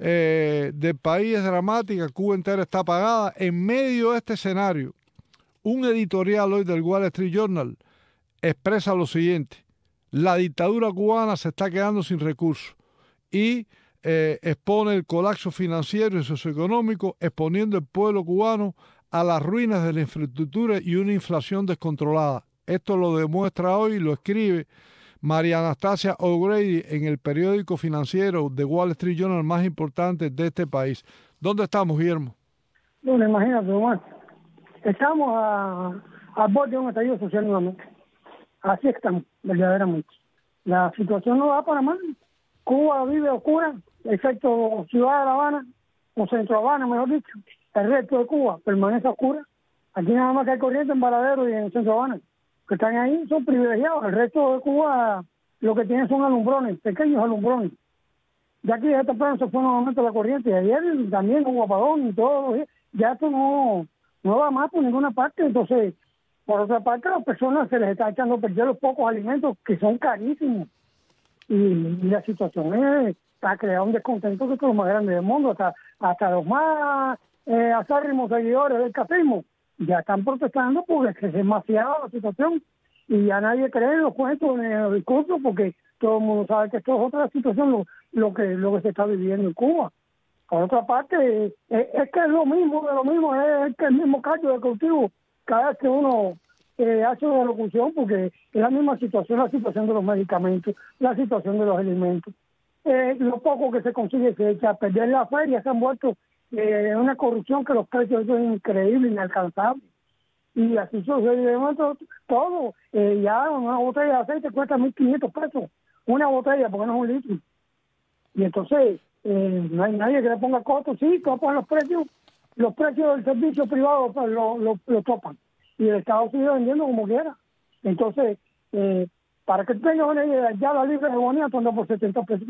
eh, del país es dramática, Cuba entera está apagada. En medio de este escenario, un editorial hoy del Wall Street Journal expresa lo siguiente: la dictadura cubana se está quedando sin recursos, y eh, expone el colapso financiero y socioeconómico, exponiendo al pueblo cubano a las ruinas de la infraestructura y una inflación descontrolada. Esto lo demuestra hoy, lo escribe María Anastasia O'Grady en el periódico financiero de Wall Street Journal más importante de este país. ¿Dónde estamos, Guillermo? Bueno, imagínate, Tomás. Estamos a, a borde de un estallido social nuevamente. Así estamos, verdaderamente. La situación no va para más. Cuba vive oscura, excepto Ciudad de La Habana, o Centro Habana, mejor dicho. El resto de Cuba permanece oscura. Aquí nada más que hay corriente en Varadero y en Centro Habana. Que están ahí son privilegiados. El resto de Cuba lo que tienen son alumbrones, pequeños alumbrones. Ya aquí desde temprano se fue nuevamente la corriente. Y ayer también hubo apagón y todo. Ya esto no, no va más por ninguna parte. Entonces, por otra parte, a las personas se les está echando a perder los pocos alimentos que son carísimos. Y, y la situación es, ha creado un descontento que es lo más grande del mundo, hasta, hasta los más eh, acérrimos seguidores del cafismo ya están protestando porque es que es demasiada la situación y ya nadie cree en los cuentos ni en los discursos porque todo el mundo sabe que esto es otra situación lo, lo que lo que se está viviendo en Cuba. Por otra parte, eh, es que es lo mismo, de lo mismo, es, es que el mismo caldo de cultivo cada vez que uno eh, hace una locución, porque es la misma situación, la situación de los medicamentos, la situación de los alimentos. Eh, lo poco que se consigue se echa a perder la feria, se han vuelto eh, en una corrupción que los precios son increíbles, inalcanzables. Y así sucede todo. todo. Eh, ya una botella de aceite cuesta mil quinientos pesos, una botella, porque no es un litro. Y entonces, eh, no hay nadie que le ponga costo, sí, topan los precios, los precios del servicio privado pues, lo, lo, lo topan. Y el Estado sigue vendiendo como quiera. Entonces, eh, para que tengas una idea, ya la libra de boniato anda por setenta pesos.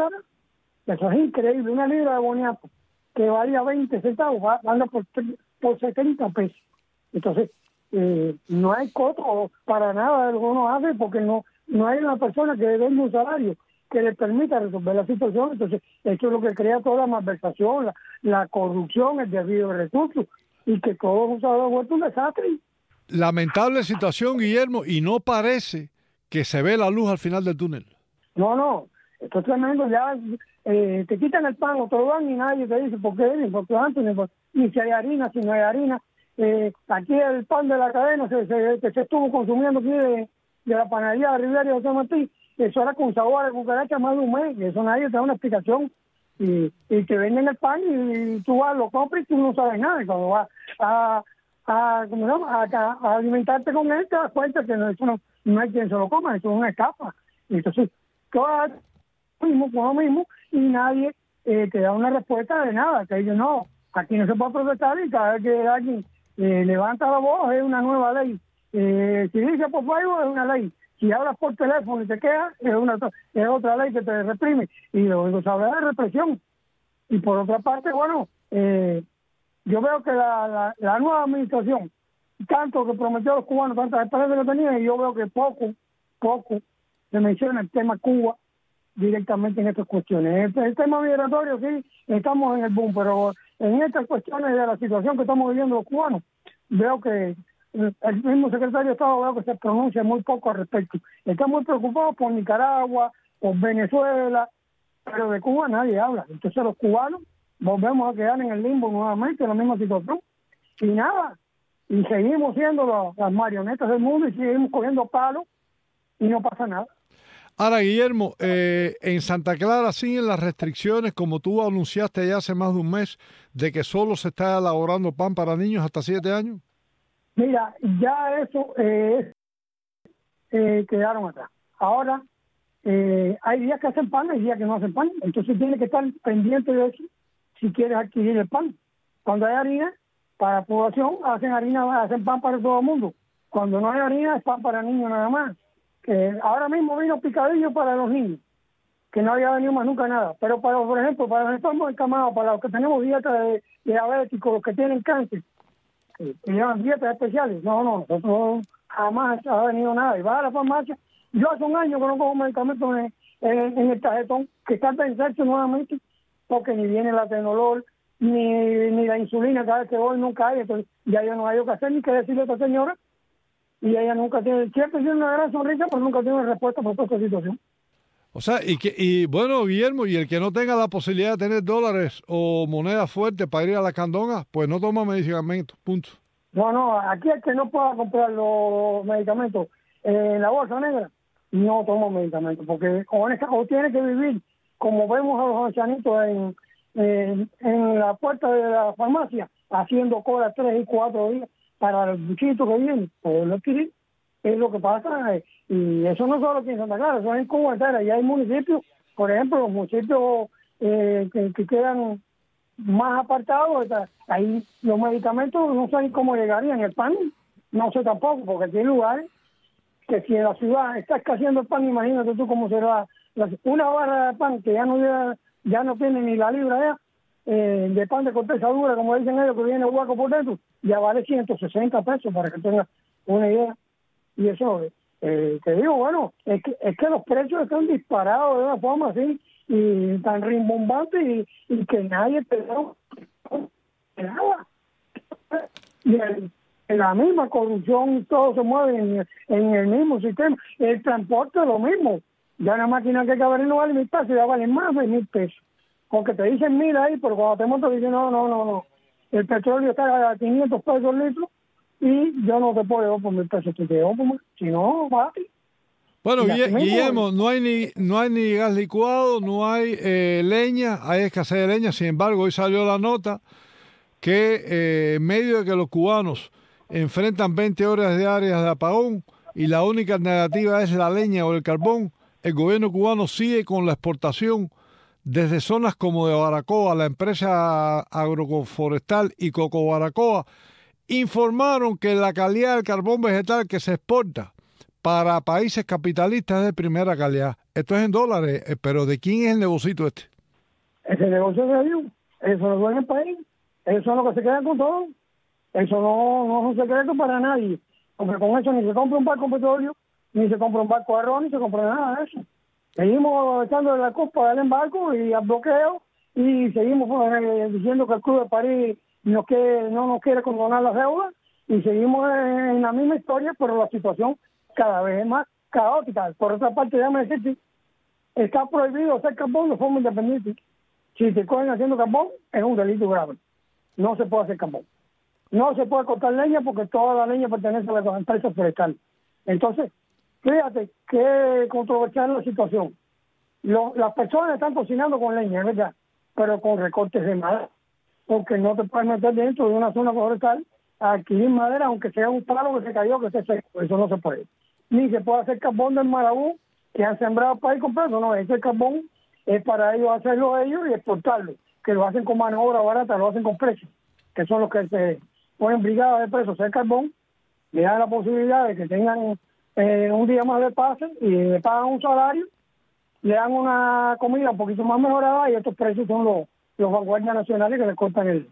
Eso es increíble, una libra de boniato que valía veinte centavos, anda por, por setenta pesos. Entonces, eh, no hay costo para nada de lo que uno hace porque no, no hay una persona que dé un salario que le permita resolver la situación. Entonces, esto es lo que crea toda la malversación, la, la corrupción, el desvío de recursos y que todo se ha vuelto un desastre. Lamentable situación, Guillermo, y no parece que se ve la luz al final del túnel. No, no, esto es tremendo. Ya eh, te quitan el pan o te lo dan y nadie te dice por qué, ni por qué antes, ni, por, ni si hay harina, si no hay harina. Eh, aquí el pan de la cadena se, se, que se estuvo consumiendo aquí de, de la panadería de Rivera y José Martí, eso era con sabor de cucaracha más de un mes, y eso nadie te da una explicación. Y, y te venden el pan y tú vas, lo compras y tú no sabes nada. Y cuando vas a, a, ¿cómo se llama? a, a alimentarte con él, te das cuenta que no, eso no, no hay quien se lo coma, eso es una estafa. Y entonces, tú haces lo mismo con lo mismo y nadie eh, te da una respuesta de nada. Que ellos no, aquí no se puede protestar y cada vez que alguien eh, levanta la voz es una nueva ley. Eh, si dice por Facebook es una ley. Si hablas por teléfono y te quedas, es una es otra ley que te reprime. Y luego se habla de represión. Y por otra parte, bueno, eh, yo veo que la, la, la nueva administración, tanto que prometió a los cubanos, tantas esperanzas que tenían, y yo veo que poco, poco se menciona el tema Cuba directamente en estas cuestiones. El, el tema migratorio, sí, estamos en el boom, pero en estas cuestiones de la situación que estamos viviendo los cubanos, veo que el mismo secretario de Estado veo que se pronuncia muy poco al respecto. Está muy preocupado por Nicaragua, por Venezuela, pero de Cuba nadie habla. Entonces los cubanos volvemos a quedar en el limbo nuevamente, en la misma situación. Y nada, y seguimos siendo los, las marionetas del mundo y seguimos cogiendo palos y no pasa nada. Ahora, Guillermo, eh, en Santa Clara siguen las restricciones, como tú anunciaste ya hace más de un mes, de que solo se está elaborando pan para niños hasta siete años. Mira, ya eso eh, eh, quedaron atrás. Ahora, eh, hay días que hacen pan, hay días que no hacen pan. Entonces tienes que estar pendiente de eso si quieres adquirir el pan. Cuando hay harina, para la población, hacen harina, hacen pan para todo el mundo. Cuando no hay harina, es pan para niños nada más. Que ahora mismo vino picadillo para los niños, que no había venido más nunca nada. Pero, para por ejemplo, para los enfermos encamados, para los que tenemos dieta de diabéticos, los que tienen cáncer, que llevan dietas especiales. No, no, nosotros jamás ha venido nada. Y va a la farmacia. Yo hace un año que no cojo medicamentos en, en, en el tarjetón, que está pensando nuevamente, porque ni viene la Tenolol, ni, ni la insulina, cada vez que voy nunca hay. Entonces ya yo no hay que hacer ni que decirle a esta señora. Y ella nunca tiene, siempre tiene una gran sonrisa, pero nunca tiene respuesta por toda esta situación. O sea, y que y bueno, Guillermo, y el que no tenga la posibilidad de tener dólares o moneda fuerte para ir a la candonga, pues no toma medicamentos, punto. No, no, aquí el que no pueda comprar los medicamentos en la bolsa negra, no toma medicamentos, porque o, o tiene que vivir, como vemos a los ancianitos en, en, en la puerta de la farmacia, haciendo cola tres y cuatro días para el bichito que viene, poderlo adquirir. Es lo que pasa, eh, y eso no solo aquí en Santa Clara, eso es en Cuba entera. Y hay municipios, por ejemplo, los municipios eh, que, que quedan más apartados, ahí los medicamentos no saben cómo llegarían. El pan, no sé tampoco, porque aquí hay lugares que si en la ciudad está escaseando el pan, imagínate tú cómo será. La, una barra de pan que ya no llega, ya no tiene ni la libra ya, eh, de pan de corteza dura, como dicen ellos, que viene hueco por dentro, ya vale ciento sesenta pesos, para que tengas una idea. Y eso, Eh, te digo, bueno, es que, es que los precios están disparados de una forma así y tan rimbombante y, y que nadie te da nada. Y el, en la misma corrupción, todo se mueve en, en el mismo sistema. El transporte es lo mismo. Ya una máquina que cabe no vale mil pesos, ya vale más de mil pesos. Porque te dicen mil ahí, pero cuando te montas dicen no, no, no, no. El petróleo está a quinientos pesos el litro y yo no te puedo llevar por mil pesos, te llevo por mil. Si no, va. Bueno, Guillermo, no hay ni no hay ni gas licuado, no hay eh, leña, hay escasez de leña. Sin embargo, hoy salió la nota que eh, en medio de que los cubanos enfrentan veinte horas diarias de apagón y la única alternativa es la leña o el carbón, el gobierno cubano sigue con la exportación desde zonas como de Baracoa. La empresa agroforestal y Coco Baracoa informaron que la calidad del carbón vegetal que se exporta para países capitalistas es de primera calidad. Esto es en dólares, pero ¿de quién es el negocito este? Ese negocio de ellos, eso lo dueña el país, eso es lo que se queda con todo. Eso no, no es un secreto para nadie, porque con eso ni se compra un barco de petróleo, ni se compra un barco de arroz, ni se compra nada de eso. Seguimos echando la culpa del embargo y al bloqueo, y seguimos eh, diciendo que el Club de París no, que, no nos quiere condonar las deudas, y seguimos en, en la misma historia, pero la situación cada vez es más caótica. Por otra parte, déjame decirte, está prohibido hacer carbón de forma independiente. Si te cogen haciendo carbón, es un delito grave. No se puede hacer carbón. No se puede cortar leña porque toda la leña pertenece a la empresa forestal. Entonces, fíjate qué controversial la situación. Lo, las personas están cocinando con leña, es verdad, pero con recortes de madera, porque no te puedes meter dentro de una zona forestal a adquirir madera, aunque sea un palo que se cayó, que se seco. Eso no se puede. Ni se puede hacer carbón del marabú que han sembrado para ir comprando. No, ese carbón es para ellos hacerlo ellos y exportarlo, que lo hacen con mano de obra barata, lo hacen con precios, que son los que se ponen brigadas de presos hacer carbón, le dan la posibilidad de que tengan eh, un día más de pase y le pagan un salario, le dan una comida un poquito más mejorada y estos precios son los, los vanguardias nacionales que le cortan el,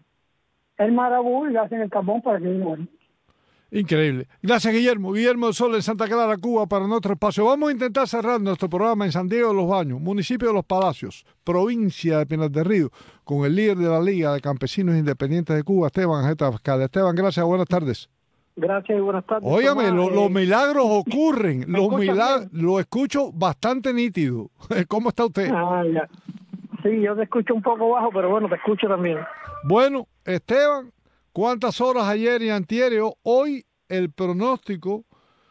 el marabú y le hacen el carbón para que mueran. Increíble. Gracias, Guillermo. Guillermo del Sol en Santa Clara, Cuba, para nuestro espacio. Vamos a intentar cerrar nuestro programa en San Diego de los Baños, municipio de Los Palacios, provincia de Pinar del Río, con el líder de la Liga de Campesinos Independientes de Cuba, Esteban Jeta Pascal. Esteban, gracias, buenas tardes. Gracias y buenas tardes. Óigame, Tomás, lo, eh, los milagros ocurren, los milagros, bien? lo escucho bastante nítido. ¿Cómo está usted? Ah, ya. Sí, yo te escucho un poco bajo, pero bueno, te escucho también. Bueno, Esteban, ¿cuántas horas ayer y antier? Hoy el pronóstico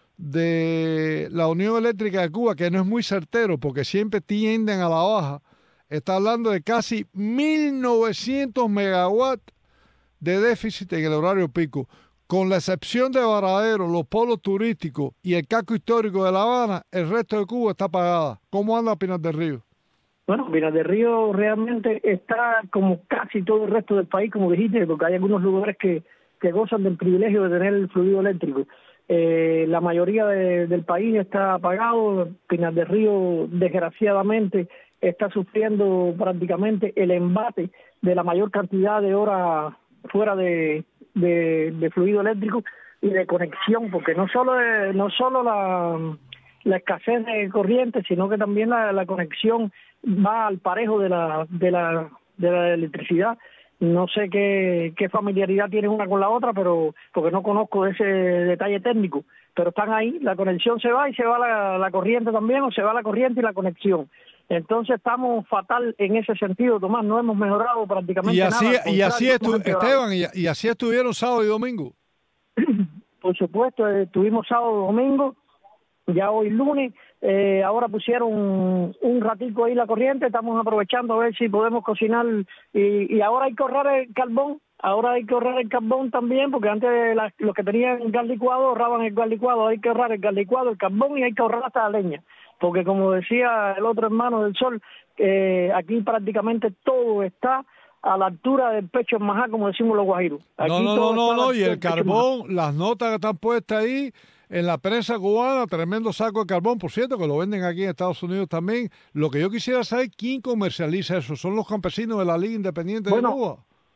de la Unión Eléctrica de Cuba, que no es muy certero porque siempre tienden a la baja, está hablando de casi mil novecientos megawatts de déficit en el horario pico. Con la excepción de Varadero, los polos turísticos y el casco histórico de La Habana, el resto de Cuba está apagada. ¿Cómo anda Pinar del Río? Bueno, Pinar del Río realmente está como casi todo el resto del país, como dijiste, porque hay algunos lugares que, que gozan del privilegio de tener el fluido eléctrico. Eh, la mayoría de, del país está apagado. Pinar del Río, desgraciadamente, está sufriendo prácticamente el embate de la mayor cantidad de horas fuera de, de, de fluido eléctrico y de conexión, porque no solo es, no solo la, la escasez de corriente, sino que también la, la conexión va al parejo de la de la de la electricidad. No sé qué, qué familiaridad tienen una con la otra, pero porque no conozco ese detalle técnico, pero están ahí, la conexión se va y se va la, la corriente también, o se va la corriente y la conexión. Entonces estamos fatal en ese sentido, Tomás, no hemos mejorado prácticamente y así, nada. Y así, estu Esteban, y, y así estuvieron sábado y domingo. Por supuesto, eh, estuvimos sábado y domingo, ya hoy lunes, eh, ahora pusieron un, un ratico ahí la corriente, estamos aprovechando a ver si podemos cocinar, y, y ahora hay que ahorrar el carbón, ahora hay que ahorrar el carbón también, porque antes la, los que tenían gas licuado ahorraban el gas licuado, hay que ahorrar el gas licuado, el carbón, y hay que ahorrar hasta la leña, porque como decía el otro hermano del Sol, eh, aquí prácticamente todo está a la altura del pecho en majá, como decimos los guajiros. Aquí no, no, no, no, no, y el carbón, las notas que están puestas ahí en la prensa cubana, tremendo saco de carbón, por cierto, que lo venden aquí en Estados Unidos también. Lo que yo quisiera saber, ¿quién comercializa eso? ¿Son los campesinos de la Liga Independiente bueno, de Cuba?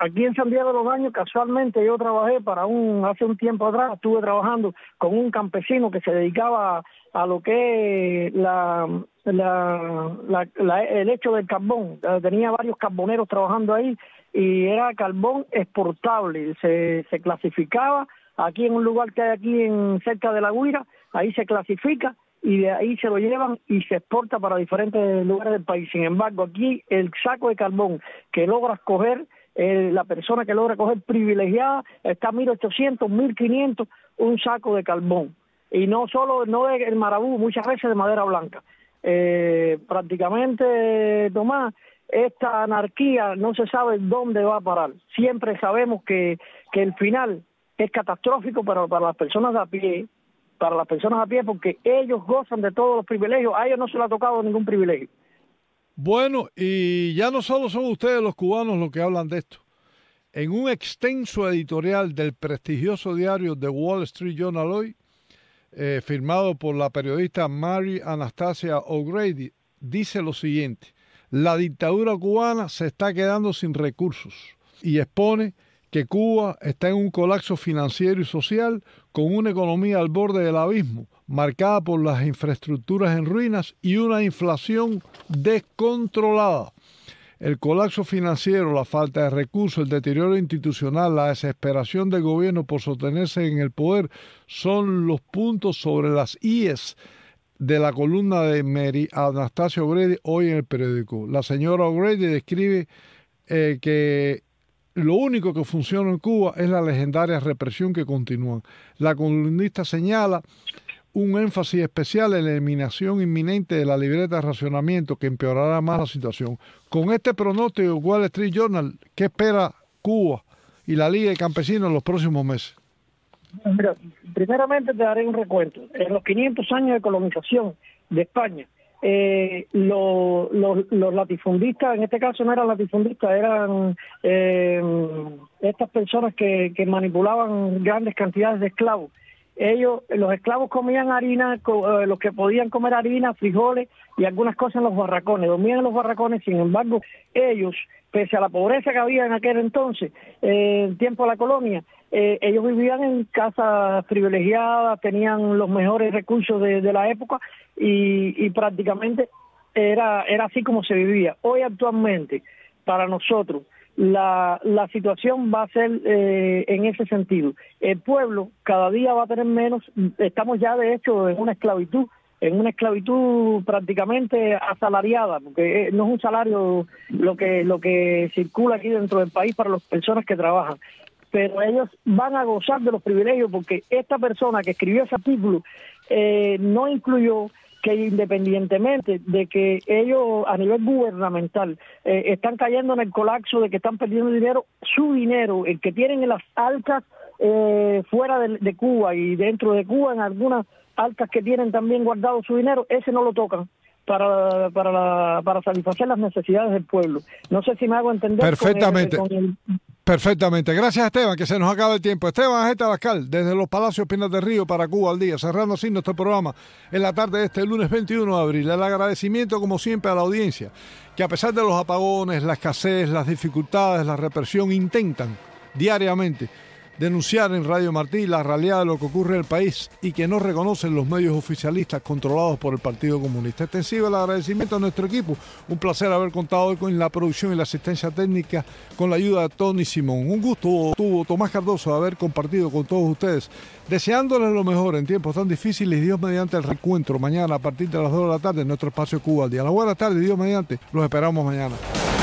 aquí en San Diego de los Baños, casualmente yo trabajé para un, hace un tiempo atrás, estuve trabajando con un campesino que se dedicaba a, a lo que es la, la, la, la, el hecho del carbón. Tenía varios carboneros trabajando ahí y era carbón exportable, se, se clasificaba aquí en un lugar que hay aquí en cerca de La Guira, ahí se clasifica y de ahí se lo llevan y se exporta para diferentes lugares del país. Sin embargo, aquí el saco de carbón que logras coger, eh, la persona que logra coger privilegiada, está a mil ochocientos, mil quinientos, un saco de carbón. Y no solo, no de el marabú, muchas veces de madera blanca. Eh, prácticamente, Tomás, esta anarquía no se sabe dónde va a parar. Siempre sabemos que, que el final es catastrófico para, para las personas de a pie, para las personas a pie, porque ellos gozan de todos los privilegios, a ellos no se les ha tocado ningún privilegio. Bueno, y ya no solo son ustedes los cubanos los que hablan de esto. En un extenso editorial del prestigioso diario The Wall Street Journal hoy, eh, firmado por la periodista Mary Anastasia O'Grady, dice lo siguiente: la dictadura cubana se está quedando sin recursos y expone que Cuba está en un colapso financiero y social con una economía al borde del abismo, marcada por las infraestructuras en ruinas y una inflación descontrolada. El colapso financiero, la falta de recursos, el deterioro institucional, la desesperación del gobierno por sostenerse en el poder son los puntos sobre las íes de la columna de Mary Anastasia O'Grady hoy en el periódico. La señora O'Grady describe eh, que lo único que funciona en Cuba es la legendaria represión que continúa. La columnista señala un énfasis especial en la eliminación inminente de la libreta de racionamiento que empeorará más la situación. Con este pronóstico de Wall Street Journal, ¿qué espera Cuba y la Liga de Campesinos en los próximos meses? Mira, primeramente te daré un recuento. En los quinientos años de colonización de España, eh, los, los, los latifundistas, en este caso no eran latifundistas, eran eh, estas personas que, que manipulaban grandes cantidades de esclavos. Ellos, los esclavos comían harina, eh, los que podían comer harina, frijoles y algunas cosas en los barracones, dormían en los barracones. Sin embargo, ellos, pese a la pobreza que había en aquel entonces, eh, el tiempo de la colonia, eh, ellos vivían en casas privilegiadas, tenían los mejores recursos de, de la época y, y prácticamente era, era así como se vivía. Hoy actualmente, para nosotros, La, la situación va a ser eh, en ese sentido. El pueblo cada día va a tener menos, estamos ya de hecho en una esclavitud, en una esclavitud prácticamente asalariada, porque no es un salario lo que lo que circula aquí dentro del país para las personas que trabajan, pero ellos van a gozar de los privilegios porque esta persona que escribió ese artículo eh, no incluyó que independientemente de que ellos a nivel gubernamental eh, están cayendo en el colapso de que están perdiendo dinero, su dinero, el que tienen en las arcas eh, fuera de, de Cuba y dentro de Cuba, en algunas arcas que tienen también guardado su dinero, ese no lo tocan para para la, para satisfacer las necesidades del pueblo. No sé si me hago entender. Perfectamente. Con el, con el... Perfectamente. Gracias, Esteban, que se nos acaba el tiempo. Esteban Ajeta Abascal, desde los Palacios Pinas del Río para Cuba al Día, cerrando así nuestro programa en la tarde de este lunes veintiuno de abril. El agradecimiento, como siempre, a la audiencia, que a pesar de los apagones, la escasez, las dificultades, la represión, intentan diariamente denunciar en Radio Martí la realidad de lo que ocurre en el país y que no reconocen los medios oficialistas controlados por el Partido Comunista. Extensivo el agradecimiento a nuestro equipo. Un placer haber contado hoy con la producción y la asistencia técnica con la ayuda de Tony Simón. Un gusto tuvo Tomás Cardoso de haber compartido con todos ustedes, deseándoles lo mejor en tiempos tan difíciles y Dios mediante el reencuentro mañana a partir de las dos de la tarde en nuestro espacio Cuba al Día. La buena tarde, Dios mediante, los esperamos mañana.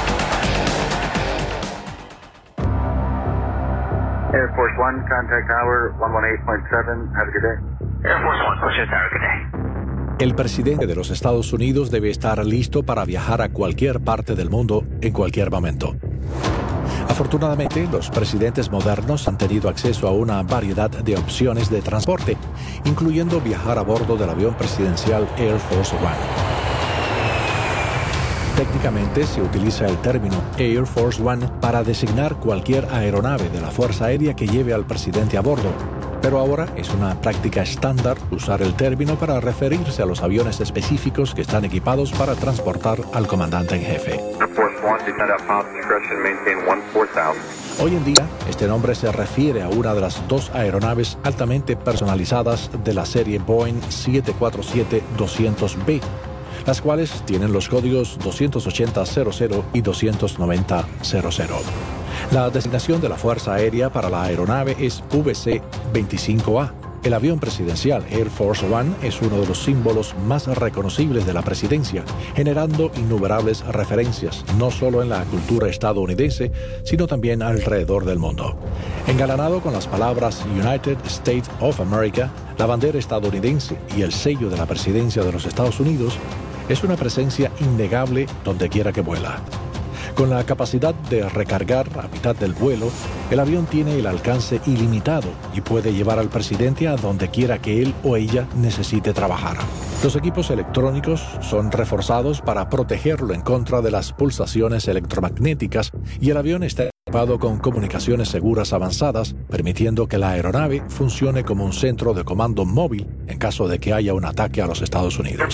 Air Force One, contact tower one eighteen point seven. Have a good day. Air Force One, push it, tower, good day. El presidente de los Estados Unidos debe estar listo para viajar a cualquier parte del mundo en cualquier momento. Afortunadamente, los presidentes modernos han tenido acceso a una variedad de opciones de transporte, incluyendo viajar a bordo del avión presidencial Air Force One. Técnicamente se utiliza el término Air Force One para designar cualquier aeronave de la Fuerza Aérea que lleve al presidente a bordo, pero ahora es una práctica estándar usar el término para referirse a los aviones específicos que están equipados para transportar al comandante en jefe. Air Force One, descend at Pop discretion, maintain one four thousand. Hoy en día, este nombre se refiere a una de las dos aeronaves altamente personalizadas de la serie Boeing siete cuatro siete doscientos B, las cuales tienen los códigos doscientos ochenta cero cero y doscientos noventa cero cero. La designación de la Fuerza Aérea para la aeronave es V C veinticinco A. El avión presidencial Air Force One es uno de los símbolos más reconocibles de la presidencia, generando innumerables referencias, no solo en la cultura estadounidense, sino también alrededor del mundo. Engalanado con las palabras United States of America, la bandera estadounidense y el sello de la presidencia de los Estados Unidos, es una presencia innegable donde quiera que vuela. Con la capacidad de recargar a mitad del vuelo, el avión tiene el alcance ilimitado y puede llevar al presidente a donde quiera que él o ella necesite trabajar. Los equipos electrónicos son reforzados para protegerlo en contra de las pulsaciones electromagnéticas y el avión está equipado con comunicaciones seguras avanzadas, permitiendo que la aeronave funcione como un centro de comando móvil en caso de que haya un ataque a los Estados Unidos.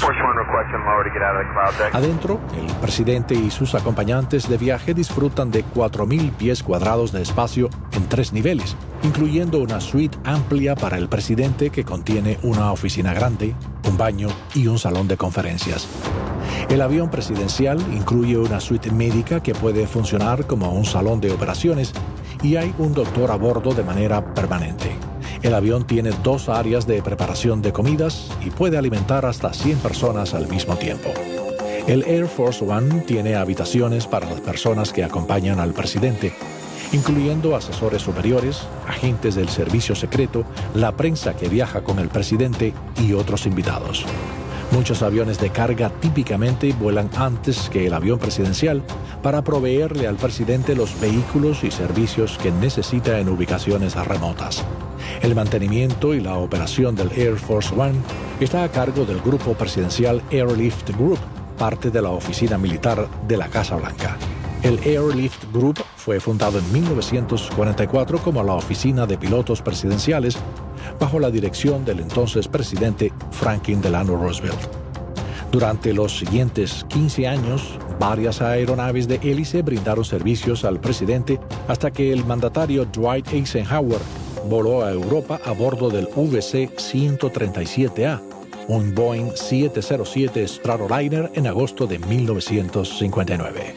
Adentro, el presidente y sus acompañantes de viaje disfrutan de cuatro mil pies cuadrados de espacio en tres niveles, incluyendo una suite amplia para el presidente que contiene una oficina grande, un baño y un salón de conferencias. El avión presidencial incluye una suite médica que puede funcionar como un salón de operaciones y hay un doctor a bordo de manera permanente. El avión tiene dos áreas de preparación de comidas y puede alimentar hasta cien personas al mismo tiempo. El Air Force One tiene habitaciones para las personas que acompañan al presidente, incluyendo asesores superiores, agentes del servicio secreto, la prensa que viaja con el presidente y otros invitados. Muchos aviones de carga típicamente vuelan antes que el avión presidencial para proveerle al presidente los vehículos y servicios que necesita en ubicaciones remotas. El mantenimiento y la operación del Air Force One está a cargo del grupo presidencial Airlift Group, parte de la oficina militar de la Casa Blanca. El Airlift Group fue fundado en mil novecientos cuarenta y cuatro como la Oficina de Pilotos Presidenciales, bajo la dirección del entonces presidente Franklin Delano Roosevelt. Durante los siguientes quince años, varias aeronaves de hélice brindaron servicios al presidente hasta que el mandatario Dwight Eisenhower voló a Europa a bordo del V C ciento treinta y siete A, un Boeing siete cero siete Stratoliner en agosto de mil novecientos cincuenta y nueve.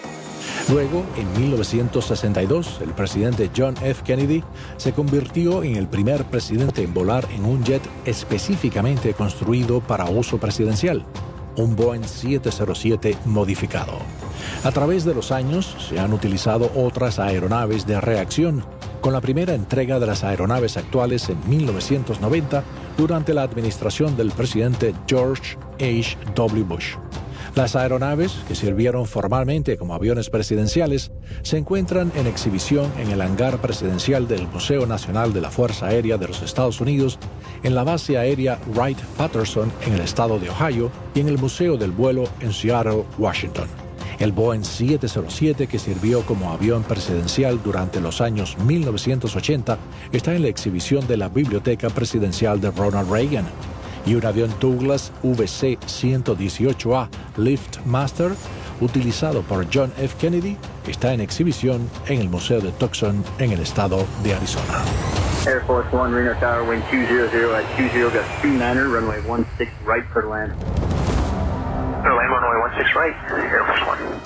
Luego, en mil novecientos sesenta y dos, el presidente John F. Kennedy se convirtió en el primer presidente en volar en un jet específicamente construido para uso presidencial, un Boeing siete cero siete modificado. A través de los años, se han utilizado otras aeronaves de reacción, con la primera entrega de las aeronaves actuales en mil novecientos noventa durante la administración del presidente George H W Bush. Las aeronaves, que sirvieron formalmente como aviones presidenciales, se encuentran en exhibición en el hangar presidencial del Museo Nacional de la Fuerza Aérea de los Estados Unidos, en la base aérea Wright-Patterson en el estado de Ohio y en el Museo del Vuelo en Seattle, Washington. El Boeing siete cero siete, que sirvió como avión presidencial durante los años mil novecientos ochenta, está en la exhibición de la Biblioteca Presidencial de Ronald Reagan. Y un avión Douglas V C ciento dieciocho A Liftmaster, utilizado por John F. Kennedy, está en exhibición en el Museo de Tucson, en el estado de Arizona. Air Force One, Reno Tower, wind two zero zero at two zero, got two niner, runway one six right for land. For land, runway one six right, Air Force One.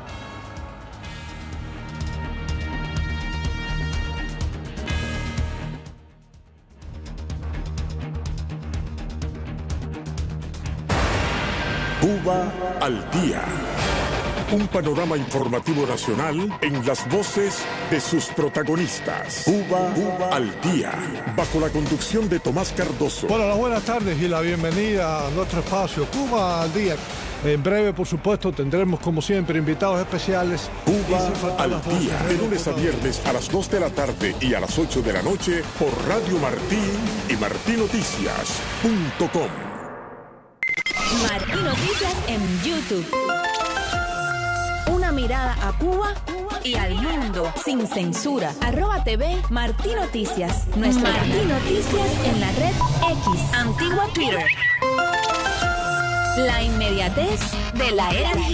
Cuba al día. Un panorama informativo nacional en las voces de sus protagonistas. Cuba, Cuba al día. Bajo la conducción de Tomás Cardoso. Bueno, las buenas tardes y la bienvenida a nuestro espacio Cuba al día. En breve, por supuesto, tendremos como siempre invitados especiales. Cuba al día. De lunes a viernes a las dos de la tarde y a las ocho de la noche por Radio Martí y martí noticias punto com. Martí Noticias en YouTube. Una mirada a Cuba y al mundo sin censura. Arroba T V Martí Noticias. Nuestro Martí Noticias en la red X, antigua Twitter. La inmediatez de la era digital.